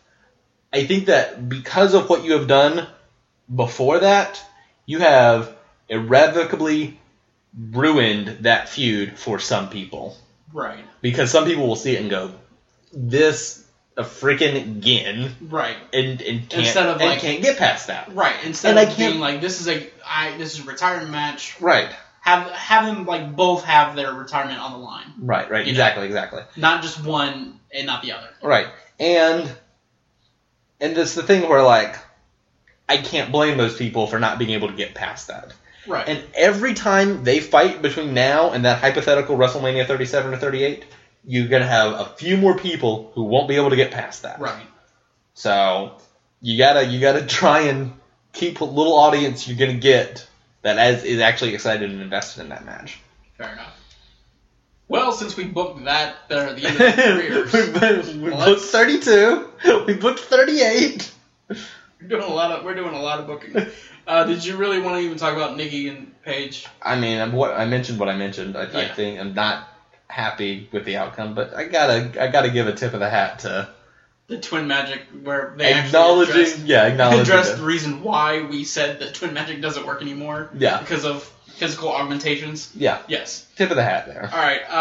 Speaker 1: that because of what you have done before that, you have irrevocably ruined that feud for some people.
Speaker 2: Right.
Speaker 1: Because some people will see it and go, this a freaking again.
Speaker 2: Right.
Speaker 1: And can't get past that.
Speaker 2: Right. Instead of being this is a retirement match.
Speaker 1: Right.
Speaker 2: Have them both have their retirement on the line.
Speaker 1: Right. Exactly.
Speaker 2: Not just one and not the other.
Speaker 1: Right. And it's the thing where, I can't blame those people for not being able to get past that.
Speaker 2: Right.
Speaker 1: And every time they fight between now and that hypothetical WrestleMania 37 or 38, you're going to have a few more people who won't be able to get past that.
Speaker 2: Right.
Speaker 1: So, you gotta try and keep a little audience you're going to get that is actually excited and invested in that match.
Speaker 2: Fair enough. Well, since we booked that, they're at the end of their careers.
Speaker 1: we booked 32. We booked 38.
Speaker 2: We're doing a lot of booking. Did you really want to even talk about Nikki and Paige?
Speaker 1: I mean, I mentioned what I mentioned. I think I'm not happy with the outcome, but I gotta give a tip of the hat to
Speaker 2: the Twin Magic, where they
Speaker 1: acknowledging
Speaker 2: addressed the reason why we said that Twin Magic doesn't work anymore.
Speaker 1: Yeah.
Speaker 2: Because of physical augmentations.
Speaker 1: Yeah.
Speaker 2: Yes.
Speaker 1: Tip of the hat there.
Speaker 2: All right.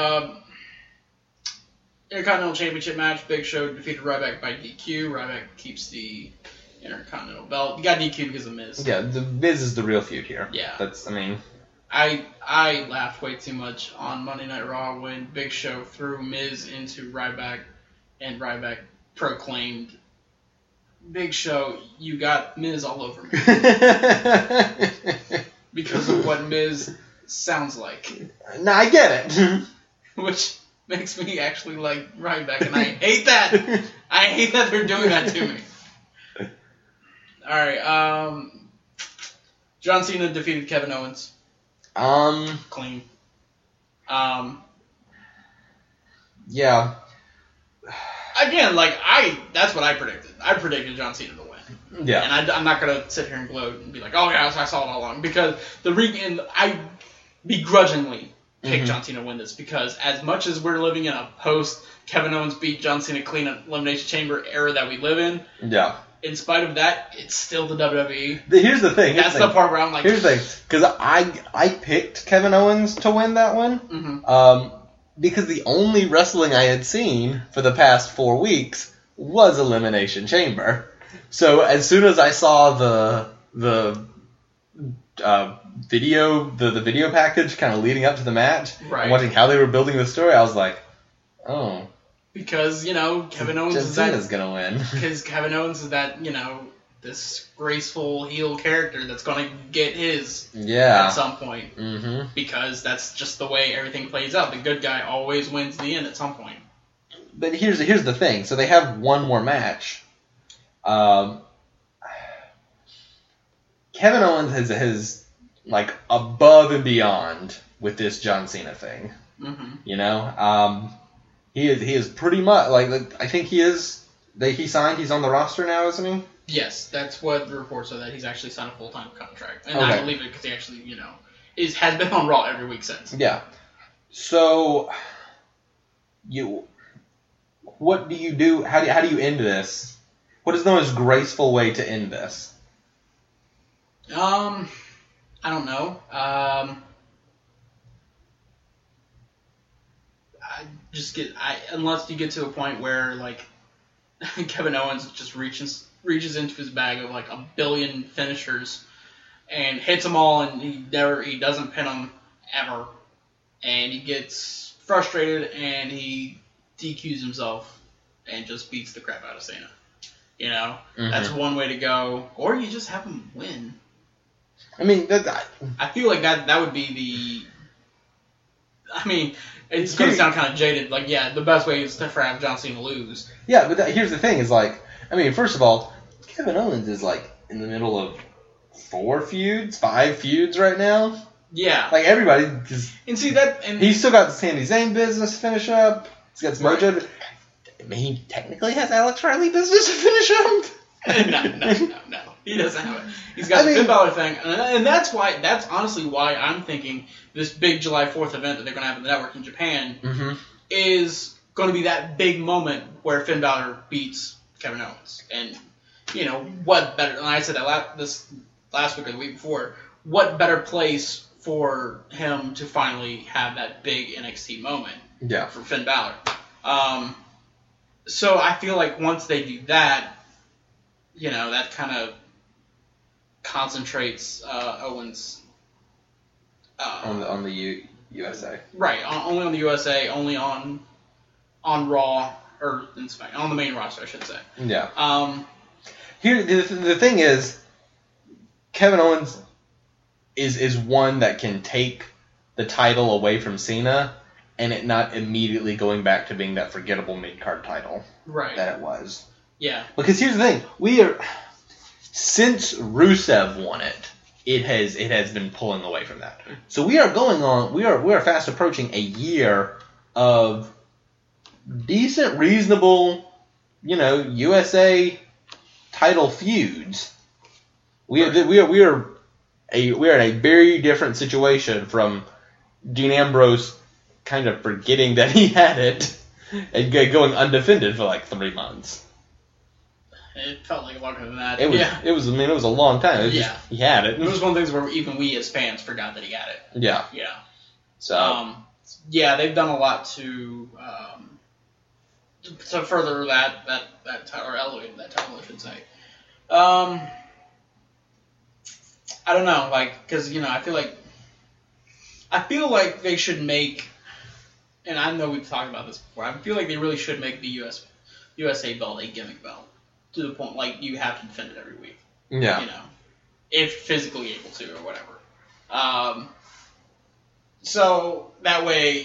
Speaker 2: Intercontinental Championship match. Big Show defeated Ryback by DQ. Ryback keeps the Intercontinental belt. You got DQ because of Miz.
Speaker 1: Yeah, the Miz is the real feud here.
Speaker 2: Yeah.
Speaker 1: I
Speaker 2: laughed way too much on Monday Night Raw when Big Show threw Miz into Ryback, and Ryback proclaimed, "Big Show, you got Miz all over me." Because of what Miz sounds like.
Speaker 1: No, I get it.
Speaker 2: Which makes me actually like Ryback, and I hate that. I hate that they're doing that to me. Alright, John Cena defeated Kevin Owens. Clean.
Speaker 1: Yeah.
Speaker 2: Again, that's what I predicted. I predicted John Cena to win.
Speaker 1: Yeah.
Speaker 2: And I'm not going to sit here and gloat and be like, oh yeah, I saw it all along. Because I begrudgingly picked John Cena to win this, because as much as we're living in a post Kevin Owens beat John Cena clean Elimination Chamber era that we live in,
Speaker 1: yeah.
Speaker 2: In spite of that, it's still the WWE.
Speaker 1: Here's the thing.
Speaker 2: That's the part where I'm like...
Speaker 1: Here's the thing. Because I picked Kevin Owens to win that one.
Speaker 2: Mm-hmm.
Speaker 1: Because the only wrestling I had seen for the past 4 weeks was Elimination Chamber. So as soon as I saw the video package kind of leading up to the match,
Speaker 2: right,
Speaker 1: and watching how they were building the story, I was like, oh...
Speaker 2: Because, Kevin Owens
Speaker 1: is gonna win.
Speaker 2: Because Kevin Owens is that, this graceful heel character that's gonna get his at some point.
Speaker 1: Mm-hmm.
Speaker 2: Because that's just the way everything plays out. The good guy always wins the end at some point.
Speaker 1: But here's the thing. So they have one more match. Kevin Owens has like above and beyond with this John Cena thing.
Speaker 2: Mm-hmm.
Speaker 1: He is pretty much like I think he is. He signed. He's on the roster now, isn't he?
Speaker 2: Yes, that's what the reports are, that he's actually signed a full-time contract, and
Speaker 1: okay.
Speaker 2: I believe it because he actually has been on Raw every week since.
Speaker 1: Yeah. So what do you do? How do you end this? What is the most graceful way to end this?
Speaker 2: I don't know. Unless you get to a point where Kevin Owens just reaches into his bag of 1 billion finishers and hits them all, and he doesn't pin them ever, and he gets frustrated and he DQs himself and just beats the crap out of Cena.
Speaker 1: Mm-hmm.
Speaker 2: That's one way to go, or you just have him win.
Speaker 1: I mean,
Speaker 2: I feel like that would be the. I mean, it's going to sound kind of jaded. The best way is to have John Cena lose.
Speaker 1: Yeah, but here's the thing: first of all, Kevin Owens is in the middle of 5 feuds right now.
Speaker 2: Yeah.
Speaker 1: Everybody just.
Speaker 2: And see that, and
Speaker 1: he's still got the Sami Zayn business to finish up. He's got some Mojo. I mean, he technically has Alex Riley business to finish up.
Speaker 2: No. He doesn't have it. He's got the Finn Balor thing, and that's honestly why I'm thinking this big July 4th event that they're going to have in the network in Japan is going to be that big moment where Finn Balor beats Kevin Owens. And, what better, and I said that this last week or the week before, what better place for him to finally have that big NXT moment for Finn Balor. So I feel like once they do that, that kind of concentrates Owens
Speaker 1: on the USA.
Speaker 2: Right, only on the USA, only on Raw, or on the main roster, I should say.
Speaker 1: Yeah. Here, the thing is, Kevin Owens is one that can take the title away from Cena and it not immediately going back to being that forgettable mid-card title that it was.
Speaker 2: Yeah.
Speaker 1: Because here's the thing, since Rusev won it, it has been pulling away from that. So we are fast approaching a year of decent, reasonable, USA title feuds. We are in a very different situation from Dean Ambrose kind of forgetting that he had it and going undefended for 3 months.
Speaker 2: It felt like longer than that.
Speaker 1: It was a long time. He had it.
Speaker 2: It was one of those where even we as fans forgot that he had it.
Speaker 1: Yeah.
Speaker 2: Yeah.
Speaker 1: So.
Speaker 2: They've done a lot to further that or elevate that title, I should say. I don't know, because I feel like they should make, and I know we've talked about this before, I feel like they really should make the USA belt a gimmick belt, to the point you have to defend it every week.
Speaker 1: Yeah.
Speaker 2: If physically able to or whatever. So that way,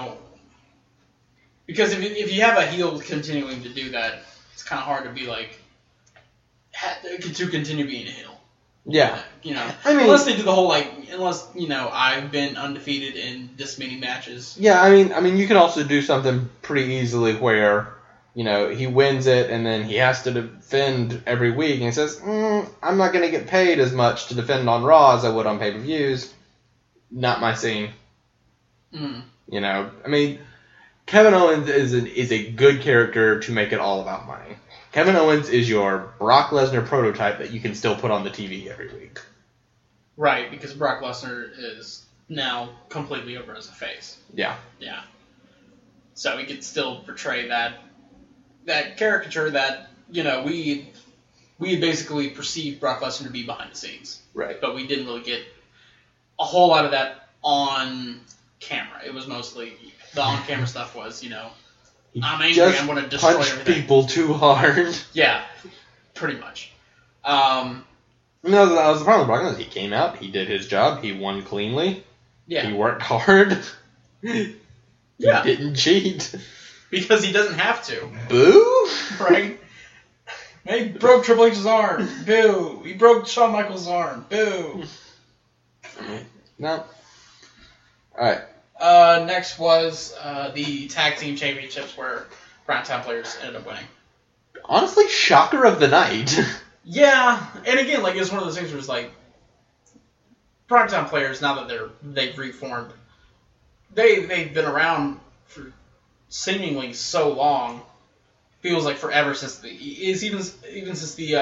Speaker 2: because if you have a heel continuing to do that, it's kind of hard to be like to continue being a heel.
Speaker 1: Yeah.
Speaker 2: I mean, unless they do the whole I've been undefeated in this many matches.
Speaker 1: Yeah, I mean, you can also do something pretty easily where, he wins it and then he has to defend every week and he says, I'm not going to get paid as much to defend on Raw as I would on pay-per-views. Not my scene.
Speaker 2: Mm.
Speaker 1: I mean, Kevin Owens is a good character to make it all about money. Kevin Owens is your Brock Lesnar prototype that you can still put on the TV every week.
Speaker 2: Right, because Brock Lesnar is now completely over as a face.
Speaker 1: Yeah.
Speaker 2: Yeah. So he could still portray that caricature that, we basically perceived Brock Lesnar to be behind the scenes.
Speaker 1: Right.
Speaker 2: But we didn't really get a whole lot of that on camera. It was mostly, the on-camera stuff was, I'm angry, I'm going to destroy
Speaker 1: punch
Speaker 2: everything.
Speaker 1: people too hard.
Speaker 2: Yeah, pretty much.
Speaker 1: No, that was the problem with Brock Lesnar. He came out, he did his job, he won cleanly.
Speaker 2: Yeah.
Speaker 1: He worked hard. He didn't cheat.
Speaker 2: Because he doesn't have to.
Speaker 1: Boo?
Speaker 2: Right? He broke Triple H's arm. Boo. He broke Shawn Michaels' arm. Boo.
Speaker 1: No. Alright.
Speaker 2: Next was the Tag Team Championships where Primetime Players ended up winning.
Speaker 1: Honestly, shocker of the night.
Speaker 2: Yeah, and again, it's one of those things where it's Primetime Players, now that they've reformed, they've been around for seemingly so long. Feels like forever since even since the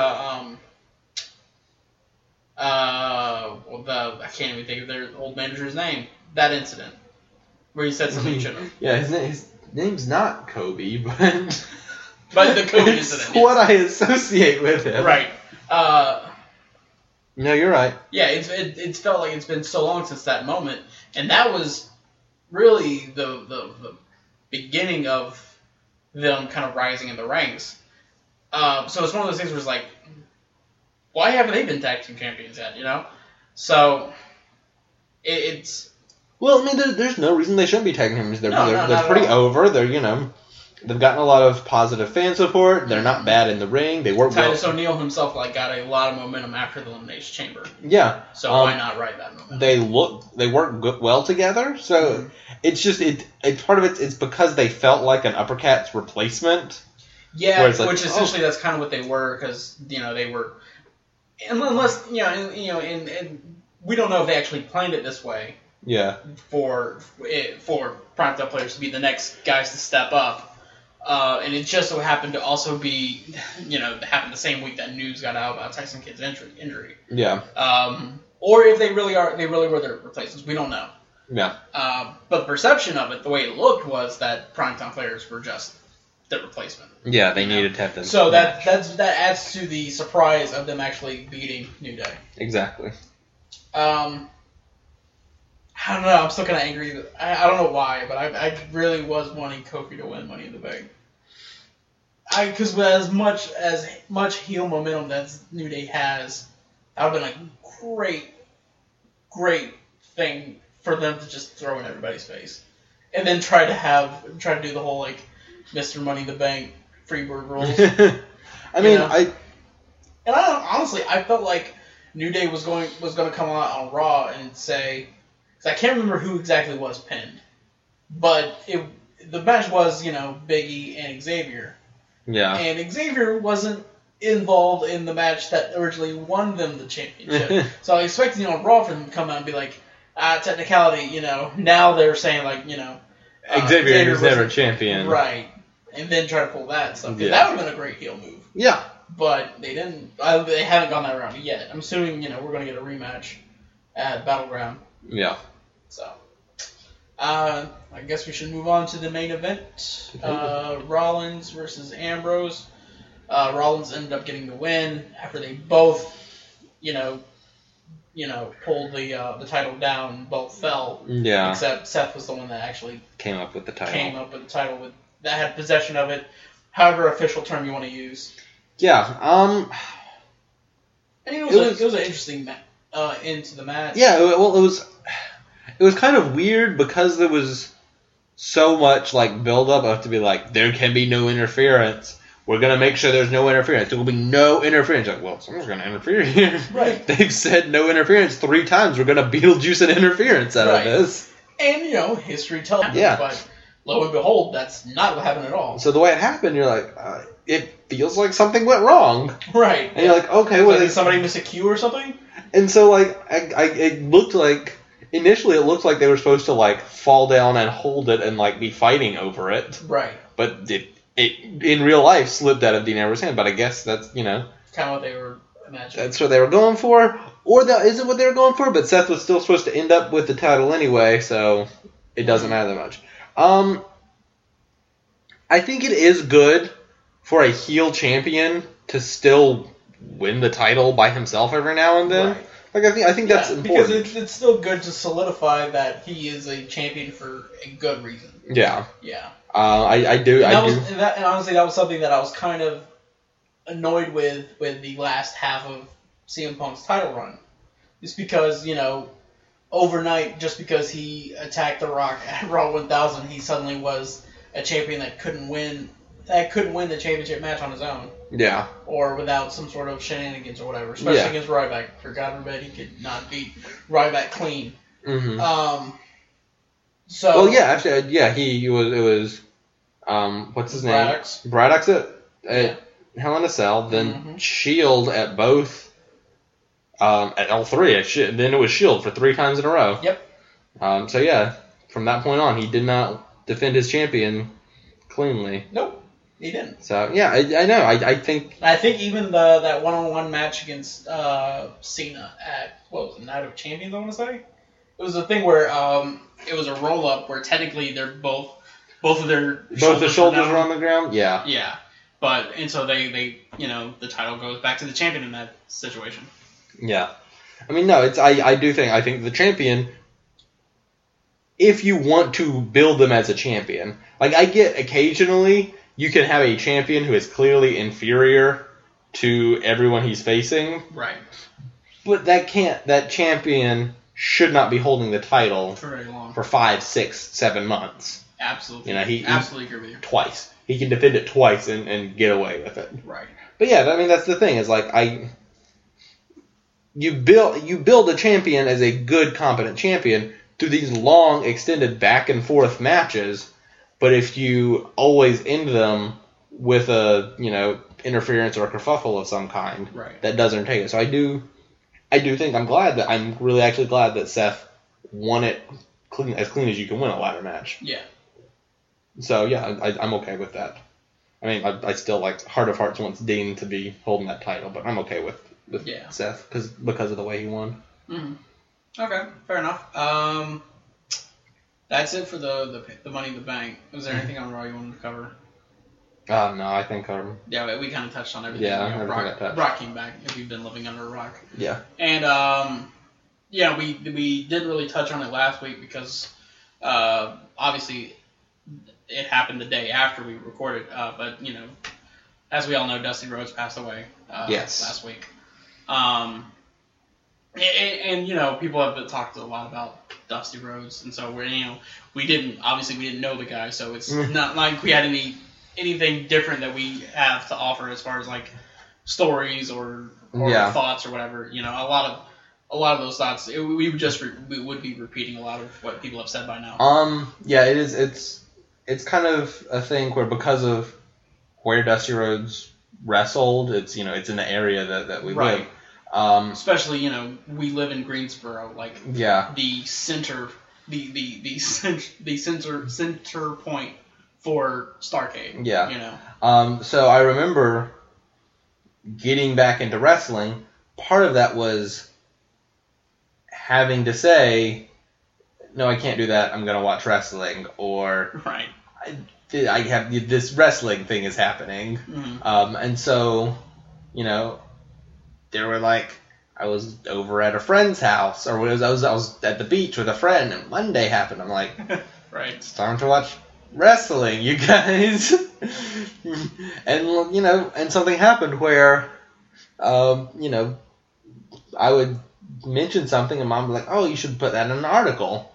Speaker 2: I can't even think of their old manager's name. That incident where he said something he shouldn't have.
Speaker 1: Yeah, his name's not Kobe, but
Speaker 2: the Kobe
Speaker 1: it's
Speaker 2: incident.
Speaker 1: What I associate with him.
Speaker 2: Right.
Speaker 1: No, you're right.
Speaker 2: Yeah, it's felt like it's been so long since that moment, and that was really the beginning of them kind of rising in the ranks. So it's one of those things where it's why haven't they been tag team champions yet? So it's.
Speaker 1: Well, I mean, there's no reason they shouldn't be tag teams. They're pretty
Speaker 2: all.
Speaker 1: over. They're they've gotten a lot of positive fan support. They're not bad in the ring. They work well.
Speaker 2: Titus O'Neil himself got a lot of momentum after the Elimination Chamber.
Speaker 1: Yeah.
Speaker 2: So why not ride that momentum?
Speaker 1: They work well together. So it's just it's part of it. It's because they felt like an Uppercats replacement.
Speaker 2: Yeah, which essentially that's kind of what they were, because they were, unless and we don't know if they actually planned it this way.
Speaker 1: Yeah.
Speaker 2: For Primetime Players to be the next guys to step up, and it just so happened to also be happened the same week that news got out about Tyson Kidd's injury.
Speaker 1: Yeah.
Speaker 2: Or if they really were their replacements, we don't know.
Speaker 1: Yeah.
Speaker 2: But the perception of it, the way it looked, was that Primetime Players were just the replacement.
Speaker 1: Yeah, they needed to have them.
Speaker 2: So that adds to the surprise of them actually beating New Day.
Speaker 1: Exactly.
Speaker 2: I don't know. I'm still kind of angry. I don't know why, but I really was wanting Kofi to win Money in the Bank. Because with as much heel momentum that New Day has, that would have been a great thing for them to just throw in everybody's face, and then try to do the whole Mr. Money in the Bank Freebird rules.
Speaker 1: I mean,
Speaker 2: honestly, I felt like New Day was going to come out on Raw and say. I can't remember who exactly was pinned, but the match was, Big E and Xavier.
Speaker 1: Yeah. And
Speaker 2: Xavier wasn't involved in the match that originally won them the championship. So I expected, Raw for them to come out and be like, technicality, now they're saying
Speaker 1: Xavier was never champion.
Speaker 2: Right. And then try to pull that stuff. Yeah. That would have been a great heel move.
Speaker 1: Yeah.
Speaker 2: But they didn't. They haven't gone that route yet. I'm assuming, we're going to get a rematch at Battleground.
Speaker 1: Yeah.
Speaker 2: So, I guess we should move on to the main event. Rollins versus Ambrose. Rollins ended up getting the win after they both, pulled the title down. Both fell.
Speaker 1: Yeah.
Speaker 2: Except Seth was the one that actually
Speaker 1: came up with the title.
Speaker 2: That had possession of it. However official term you want to use.
Speaker 1: Yeah.
Speaker 2: And it was an interesting into the match.
Speaker 1: Yeah. Well, it was kind of weird because there was so much like build up of to be like, there can be no interference. We're gonna make sure there's no interference. There will be no interference. Like, well, someone's gonna interfere here.
Speaker 2: Right.
Speaker 1: They've said no interference 3 times. We're gonna Beetlejuice an interference out of this.
Speaker 2: And history tells us.
Speaker 1: Yeah.
Speaker 2: But lo and behold, that's not what happened at all.
Speaker 1: So the way it happened, you're like, it feels like something went wrong.
Speaker 2: Right.
Speaker 1: And you're like, okay, well,
Speaker 2: did somebody miss a cue or something?
Speaker 1: And so like, it looked like initially it looked like they were supposed to like fall down and hold it and like be fighting over it.
Speaker 2: Right.
Speaker 1: But it in real life slipped out of Dean Ambrose's hand. But I guess that's
Speaker 2: kind of what they were imagining.
Speaker 1: That's what they were going for, or that isn't what they were going for. But Seth was still supposed to end up with the title anyway, so it doesn't matter that much. I think it is good for a heel champion to still win the title by himself every now and then.
Speaker 2: Right.
Speaker 1: Like I think that's important.
Speaker 2: Because it's still good to solidify that he is a champion for a good reason.
Speaker 1: Yeah.
Speaker 2: Yeah.
Speaker 1: I do.
Speaker 2: And honestly, that was something that I was kind of annoyed with the last half of CM Punk's title run. Just because, overnight, just because he attacked The Rock at Raw 1000, he suddenly was a champion that couldn't win the championship match on his own.
Speaker 1: Yeah.
Speaker 2: Or without some sort of shenanigans or whatever. Especially against Ryback. For God forbid he could not beat Ryback clean.
Speaker 1: Mm-hmm.
Speaker 2: So.
Speaker 1: Well, yeah, actually, yeah, it was, what's his name? Braddock's at Hell in a Cell, then Shield at both, at all 3, then it was Shield for 3 times in a row.
Speaker 2: Yep.
Speaker 1: So yeah, from that point on, he did not defend his champion cleanly.
Speaker 2: Nope, he didn't.
Speaker 1: So yeah, I know. I think
Speaker 2: even that one-on-one match against Cena at what was it, Night of Champions, I want to say. It was a thing where it was a roll-up where technically they're both of the shoulders
Speaker 1: were on the ground. Yeah.
Speaker 2: Yeah, and so they the title goes back to the champion in that situation.
Speaker 1: Yeah, I mean no, I think the champion. If you want to build them as a champion, like I get occasionally you can have a champion who is clearly inferior to everyone he's facing.
Speaker 2: Right.
Speaker 1: But that champion should not be holding the title
Speaker 2: for very long.
Speaker 1: For 5, 6, 7 months.
Speaker 2: Absolutely.
Speaker 1: He
Speaker 2: absolutely agree with you.
Speaker 1: Twice. He can defend it twice and get away with it.
Speaker 2: Right.
Speaker 1: But yeah, I mean that's the thing, is like you build a champion as a good, competent champion through these long, extended back and forth matches, but if you always end them with a interference or a kerfuffle of some kind,
Speaker 2: right,
Speaker 1: that doesn't take it. So I do think I'm really actually glad that Seth won it as clean as you can win a ladder match.
Speaker 2: Yeah.
Speaker 1: So yeah, I'm okay with that. I mean, I still like heart of hearts wants Dean to be holding that title, but I'm okay with Seth because of the way he won.
Speaker 2: Mm-hmm. Okay, fair enough. That's it for the Money in the Bank. Was there anything on Raw you wanted to cover?
Speaker 1: No, I think
Speaker 2: yeah, we kind of touched on everything.
Speaker 1: Yeah, everything got touched.
Speaker 2: Brock came back. If you've been living under a rock.
Speaker 1: Yeah.
Speaker 2: And we didn't really touch on it last week because obviously it happened the day after we recorded. But as we all know, Dusty Rhodes passed away. Last week. And people have talked a lot about Dusty Rhodes, and so we didn't know the guy, so it's not like we had anything different that we have to offer as far as like stories or thoughts or whatever. A lot of those thoughts we would be repeating a lot of what people have said by now.
Speaker 1: Yeah, it is. It's kind of a thing where because of where Dusty Rhodes wrestled, it's it's in the area that we live.
Speaker 2: Especially, we live in Greensboro, the center, the center point for Starrcade.
Speaker 1: Yeah. So I remember getting back into wrestling. Part of that was having to say, no, I can't do that. I'm gonna watch wrestling, or
Speaker 2: right.
Speaker 1: I have this wrestling thing is happening, and so they were like, I was over at a friend's house, or I was at the beach with a friend, and Monday happened. I'm like,
Speaker 2: right,
Speaker 1: it's time to watch wrestling, you guys. And and something happened where, I would mention something, and Mom would be like, oh, you should put that in an article.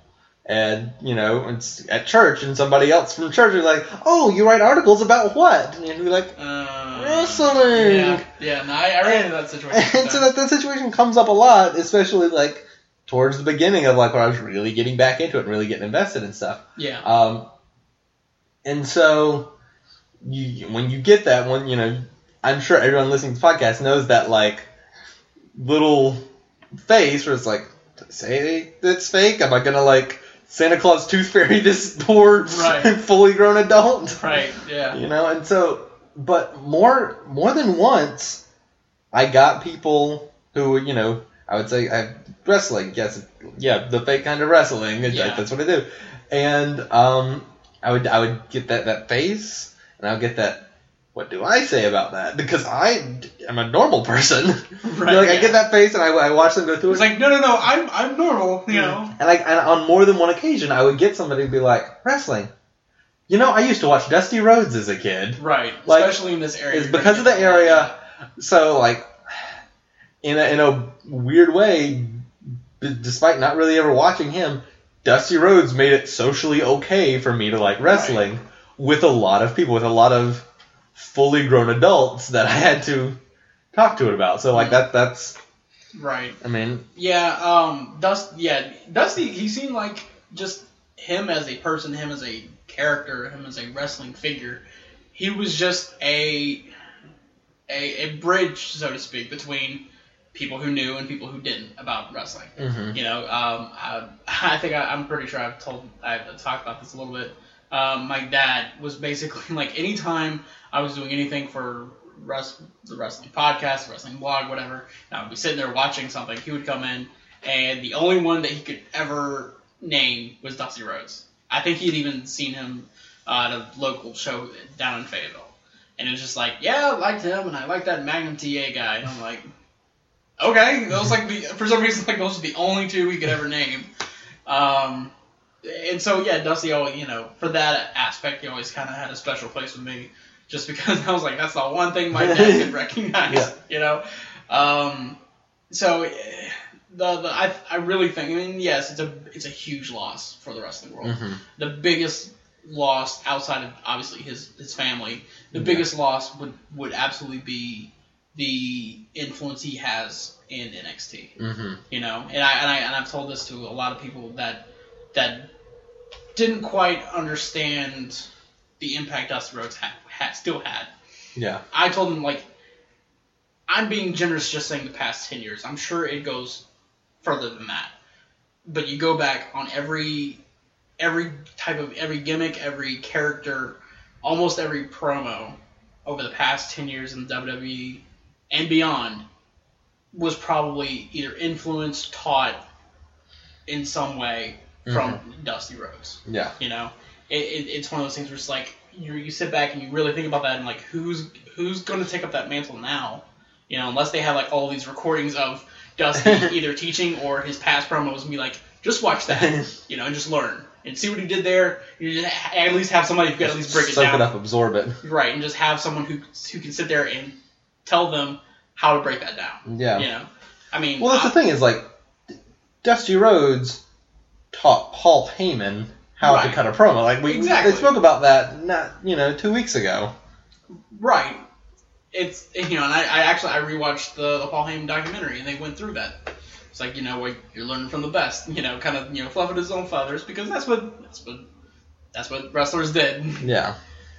Speaker 1: And, it's at church, and somebody else from church is like, oh, you write articles about what? And you'd be like, wrestling.
Speaker 2: Yeah, no, I ran into that situation.
Speaker 1: And so that situation comes up a lot, especially, like, towards the beginning of, like, when I was really getting back into it and really getting invested in stuff.
Speaker 2: Yeah.
Speaker 1: And so, when you get that one, I'm sure everyone listening to the podcast knows that, like, little face where it's like, say it's fake? Am I going to, like, Santa Claus Tooth Fairy this poor, fully grown adult?
Speaker 2: Right, yeah.
Speaker 1: And so, but more than once, I got people who, I would say, wrestling, yes, yeah, the fake kind of wrestling, that's what I do. And I would get that face, and I would get that, what do I say about that? Because I am a normal person.
Speaker 2: Right.
Speaker 1: I get that face, and I watch them go through it.
Speaker 2: It's like, no, I'm normal,
Speaker 1: And on more than one occasion, I would get somebody to be like, wrestling. I used to watch Dusty Rhodes as a kid.
Speaker 2: Right.
Speaker 1: Like,
Speaker 2: especially in this area.
Speaker 1: It's because of the area. So, like, in a weird way, despite not really ever watching him, Dusty Rhodes made it socially okay for me to like wrestling with a lot of people, with a lot of fully grown adults that I had to talk to it about. So, like, that's...
Speaker 2: Right.
Speaker 1: I mean...
Speaker 2: Yeah, Dusty, he seemed like just him as a person, him as a character, him as a wrestling figure. He was just a bridge, so to speak, between people who knew and people who didn't about wrestling.
Speaker 1: Mm-hmm.
Speaker 2: I think I'm pretty sure I've talked about this a little bit. My dad was basically like, anytime I was doing anything for the wrestling podcast, the wrestling blog, whatever, and I would be sitting there watching something, he would come in, and the only one that he could ever name was Dusty Rhodes. I think he'd even seen him at a local show down in Fayetteville. And it was just like, yeah, I liked him, and I liked that Magnum TA guy. And I'm like, okay, those for some reason, like, those are the only two we could ever name. And so, yeah, Dusty always, for that aspect, he always kind of had a special place with me, just because I was like, that's the one thing my dad could recognize, So, I really think, yes, it's a huge loss for the wrestling world.
Speaker 1: Mm-hmm.
Speaker 2: The biggest loss outside of obviously his family, the biggest loss would absolutely be the influence he has in NXT.
Speaker 1: Mm-hmm.
Speaker 2: And I've told this to a lot of people that didn't quite understand the impact Dusty Rhodes still had.
Speaker 1: Yeah.
Speaker 2: I told them, like, I'm being generous just saying the past 10 years. I'm sure it goes further than that. But you go back on every gimmick, every character, almost every promo over the past 10 years in the WWE and beyond was probably either influenced, taught in some way from Dusty Rhodes.
Speaker 1: Yeah.
Speaker 2: It's one of those things where it's like, you sit back and you really think about that and like, who's going to take up that mantle now? Unless they have like all these recordings of Dusty either teaching or his past promos and be like, just watch that, and just learn and see what he did there. You just at least have somebody who can at least break it down.
Speaker 1: Soak it up, absorb it.
Speaker 2: Right, and just have someone who can sit there and tell them how to break that down.
Speaker 1: Yeah.
Speaker 2: Well,
Speaker 1: that's the thing is, like, Dusty Rhodes taught Paul Heyman how to cut a promo. Like, they spoke about that 2 weeks ago.
Speaker 2: Right. It's and I rewatched the Paul Heyman documentary and they went through that. It's like, you're learning from the best, kind of fluffing his own feathers because that's what wrestlers did.
Speaker 1: Yeah.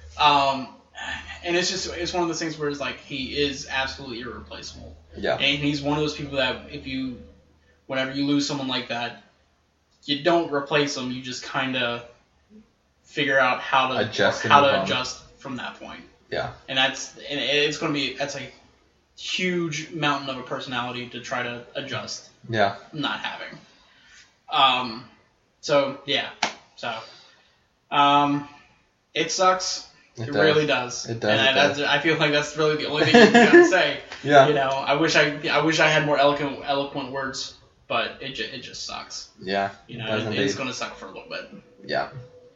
Speaker 2: And it's one of those things where it's like he is absolutely irreplaceable.
Speaker 1: Yeah.
Speaker 2: And he's one of those people that whenever you lose someone like that, you don't replace them, you just kind of figure out how to adjust from that point.
Speaker 1: Yeah.
Speaker 2: And that's a huge mountain of a personality to try to adjust.
Speaker 1: Yeah.
Speaker 2: Not having. So yeah. So it sucks. It really does.
Speaker 1: It does.
Speaker 2: And I feel like that's really the only thing you can say.
Speaker 1: Yeah.
Speaker 2: I wish I had more eloquent words, but it just sucks.
Speaker 1: Yeah.
Speaker 2: It's going to suck for a little bit.
Speaker 1: Yeah.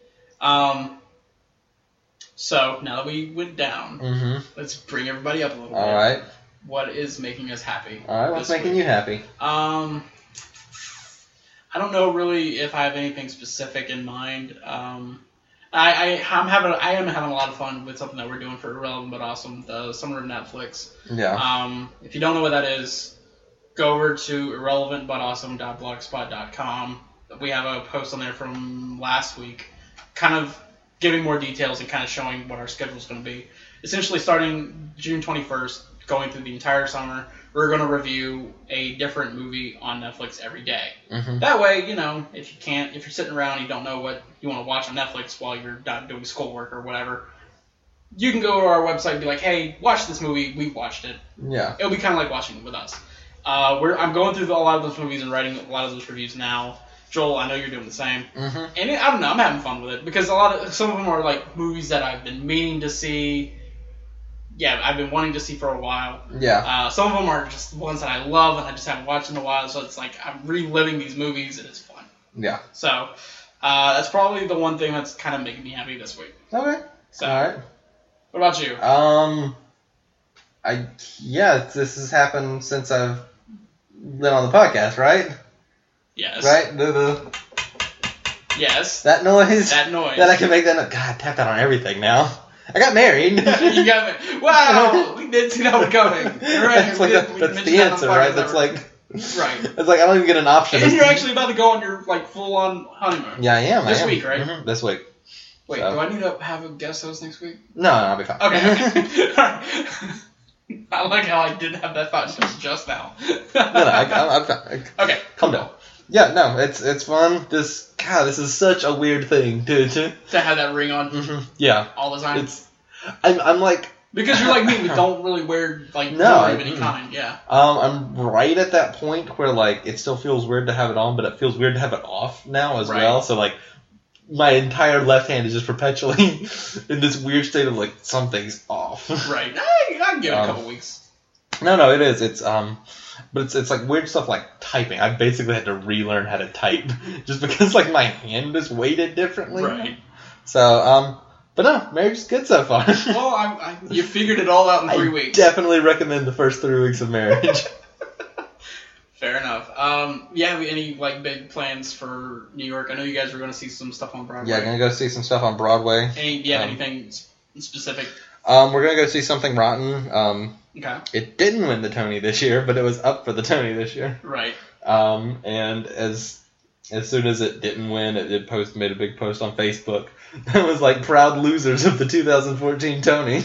Speaker 2: So now that we went down, let's bring everybody up a little bit.
Speaker 1: All right.
Speaker 2: What is making us happy?
Speaker 1: All right. What's making you happy?
Speaker 2: I don't know really if I have anything specific in mind. I am having a lot of fun with something that we're doing for Irrelevant But Awesome, the Summer of Netflix.
Speaker 1: Yeah.
Speaker 2: If you don't know what that is, go over to irrelevantbutawesome.blogspot.com. We have a post on there from last week, kind of giving more details and kind of showing what our schedule is going to be. Essentially, starting June 21st, going through the entire summer, we're going to review a different movie on Netflix every day.
Speaker 1: Mm-hmm.
Speaker 2: That way, if you're sitting around and you don't know what you want to watch on Netflix while you're not doing schoolwork or whatever, you can go to our website and be like, hey, watch this movie. We watched it.
Speaker 1: Yeah.
Speaker 2: It'll be kind of like watching it with us. I'm going through a lot of those movies and writing a lot of those reviews now. Joel, I know you're doing the same.
Speaker 1: Mm-hmm.
Speaker 2: And I don't know, I'm having fun with it because some of them are like movies that I've been meaning to see. Yeah, I've been wanting to see for a while.
Speaker 1: Yeah.
Speaker 2: Some of them are just ones that I love and I just haven't watched in a while, so it's like I'm reliving these movies and it's fun.
Speaker 1: Yeah.
Speaker 2: So that's probably the one thing that's kind of making me happy this week.
Speaker 1: Okay.
Speaker 2: So,
Speaker 1: all right.
Speaker 2: What about you?
Speaker 1: This has happened since I've been on the podcast, right?
Speaker 2: Yes.
Speaker 1: Right?
Speaker 2: Yes.
Speaker 1: That noise?
Speaker 2: That noise.
Speaker 1: That I can make that noise. God, tap that on everything now. I got married.
Speaker 2: You got me. Wow, we did see that one coming. Right.
Speaker 1: That's the answer, right? That's like...
Speaker 2: Right.
Speaker 1: It's like I don't even get an option.
Speaker 2: And you're actually about to go on your full-on honeymoon.
Speaker 1: Yeah, I am.
Speaker 2: This week, right?
Speaker 1: Mm-hmm. This week.
Speaker 2: Wait,
Speaker 1: so.
Speaker 2: Do I need to have a guest host next week?
Speaker 1: No, I'll be fine.
Speaker 2: Okay. Alright. I like how I didn't have that thought just now.
Speaker 1: I'm fine.
Speaker 2: Okay.
Speaker 1: Calm down. Yeah, no, it's fun. This is such a weird thing to
Speaker 2: have that ring on.
Speaker 1: Mm-hmm. Yeah.
Speaker 2: All the time.
Speaker 1: I'm like.
Speaker 2: Because you're like me, we don't really wear jewelry of any kind. Yeah.
Speaker 1: I'm right at that point where like it still feels weird to have it on, but it feels weird to have it off now as well. So like. My entire left hand is just perpetually in this weird state of like something's off.
Speaker 2: Right. I can give it a couple weeks.
Speaker 1: No, it is. It's but it's like weird stuff like typing. I basically had to relearn how to type just because like my hand is weighted differently.
Speaker 2: Right.
Speaker 1: So but no, marriage is good so far.
Speaker 2: Well, you figured it all out in 3 weeks.
Speaker 1: Definitely recommend the first 3 weeks of marriage.
Speaker 2: Fair enough. Any like big plans for New York? I know you guys were going to see some stuff on Broadway.
Speaker 1: Yeah, gonna go see some stuff on Broadway.
Speaker 2: Anything specific?
Speaker 1: We're gonna go see Something Rotten.
Speaker 2: Okay.
Speaker 1: It didn't win the Tony this year, but it was up for the Tony this year.
Speaker 2: Right.
Speaker 1: And as soon as it didn't win, it made a big post on Facebook that was like proud losers of the 2014 Tony.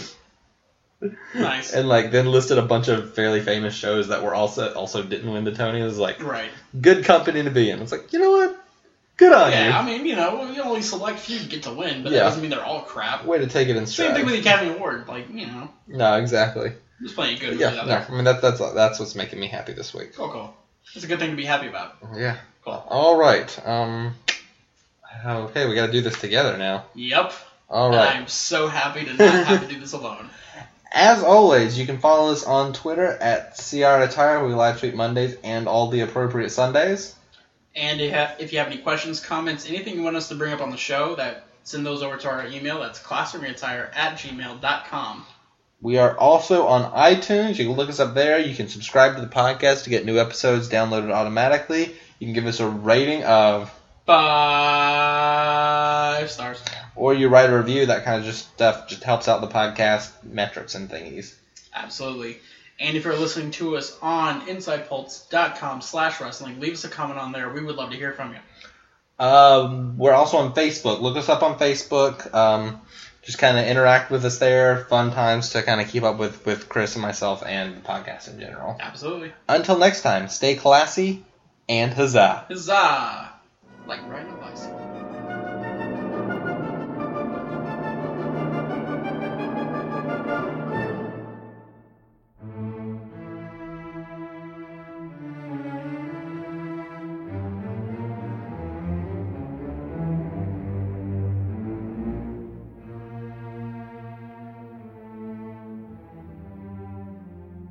Speaker 2: Nice.
Speaker 1: And like then listed a bunch of fairly famous shows that were also didn't win the Tony. It was like good company to be in. It's like, you know what? Good on you.
Speaker 2: Yeah, I mean, only select few get to win, but that doesn't mean they're all crap.
Speaker 1: Way to take it in stride.
Speaker 2: Same thing with the Academy Award,
Speaker 1: No, exactly.
Speaker 2: There's plenty of good movies out there.
Speaker 1: I mean that's what's making me happy this week.
Speaker 2: Cool. It's a good thing to be happy about.
Speaker 1: Yeah.
Speaker 2: Cool.
Speaker 1: All right. Okay, we got to do this together now.
Speaker 2: Yep.
Speaker 1: All right.
Speaker 2: I'm so happy to not have to do this alone.
Speaker 1: As always, you can follow us on Twitter at CR Attire. We live tweet Mondays and all the appropriate Sundays.
Speaker 2: And if you have any questions, comments, anything you want us to bring up on the show, send those over to our email. That's classroomreattire@gmail.com.
Speaker 1: We are also on iTunes. You can look us up there. You can subscribe to the podcast to get new episodes downloaded automatically. You can give us a rating of
Speaker 2: 5 stars.
Speaker 1: Or you write a review. That kind of stuff just helps out the podcast metrics and thingies.
Speaker 2: Absolutely. And if you're listening to us on InsidePulse.com/wrestling, leave us a comment on there. We would love to hear from you.
Speaker 1: We're also on Facebook. Look us up on Facebook. Just kind of interact with us there. Fun times to kind of keep up with Chris and myself and the podcast in general.
Speaker 2: Absolutely.
Speaker 1: Until next time, stay classy and huzzah.
Speaker 2: Huzzah! Like riding a bicycle.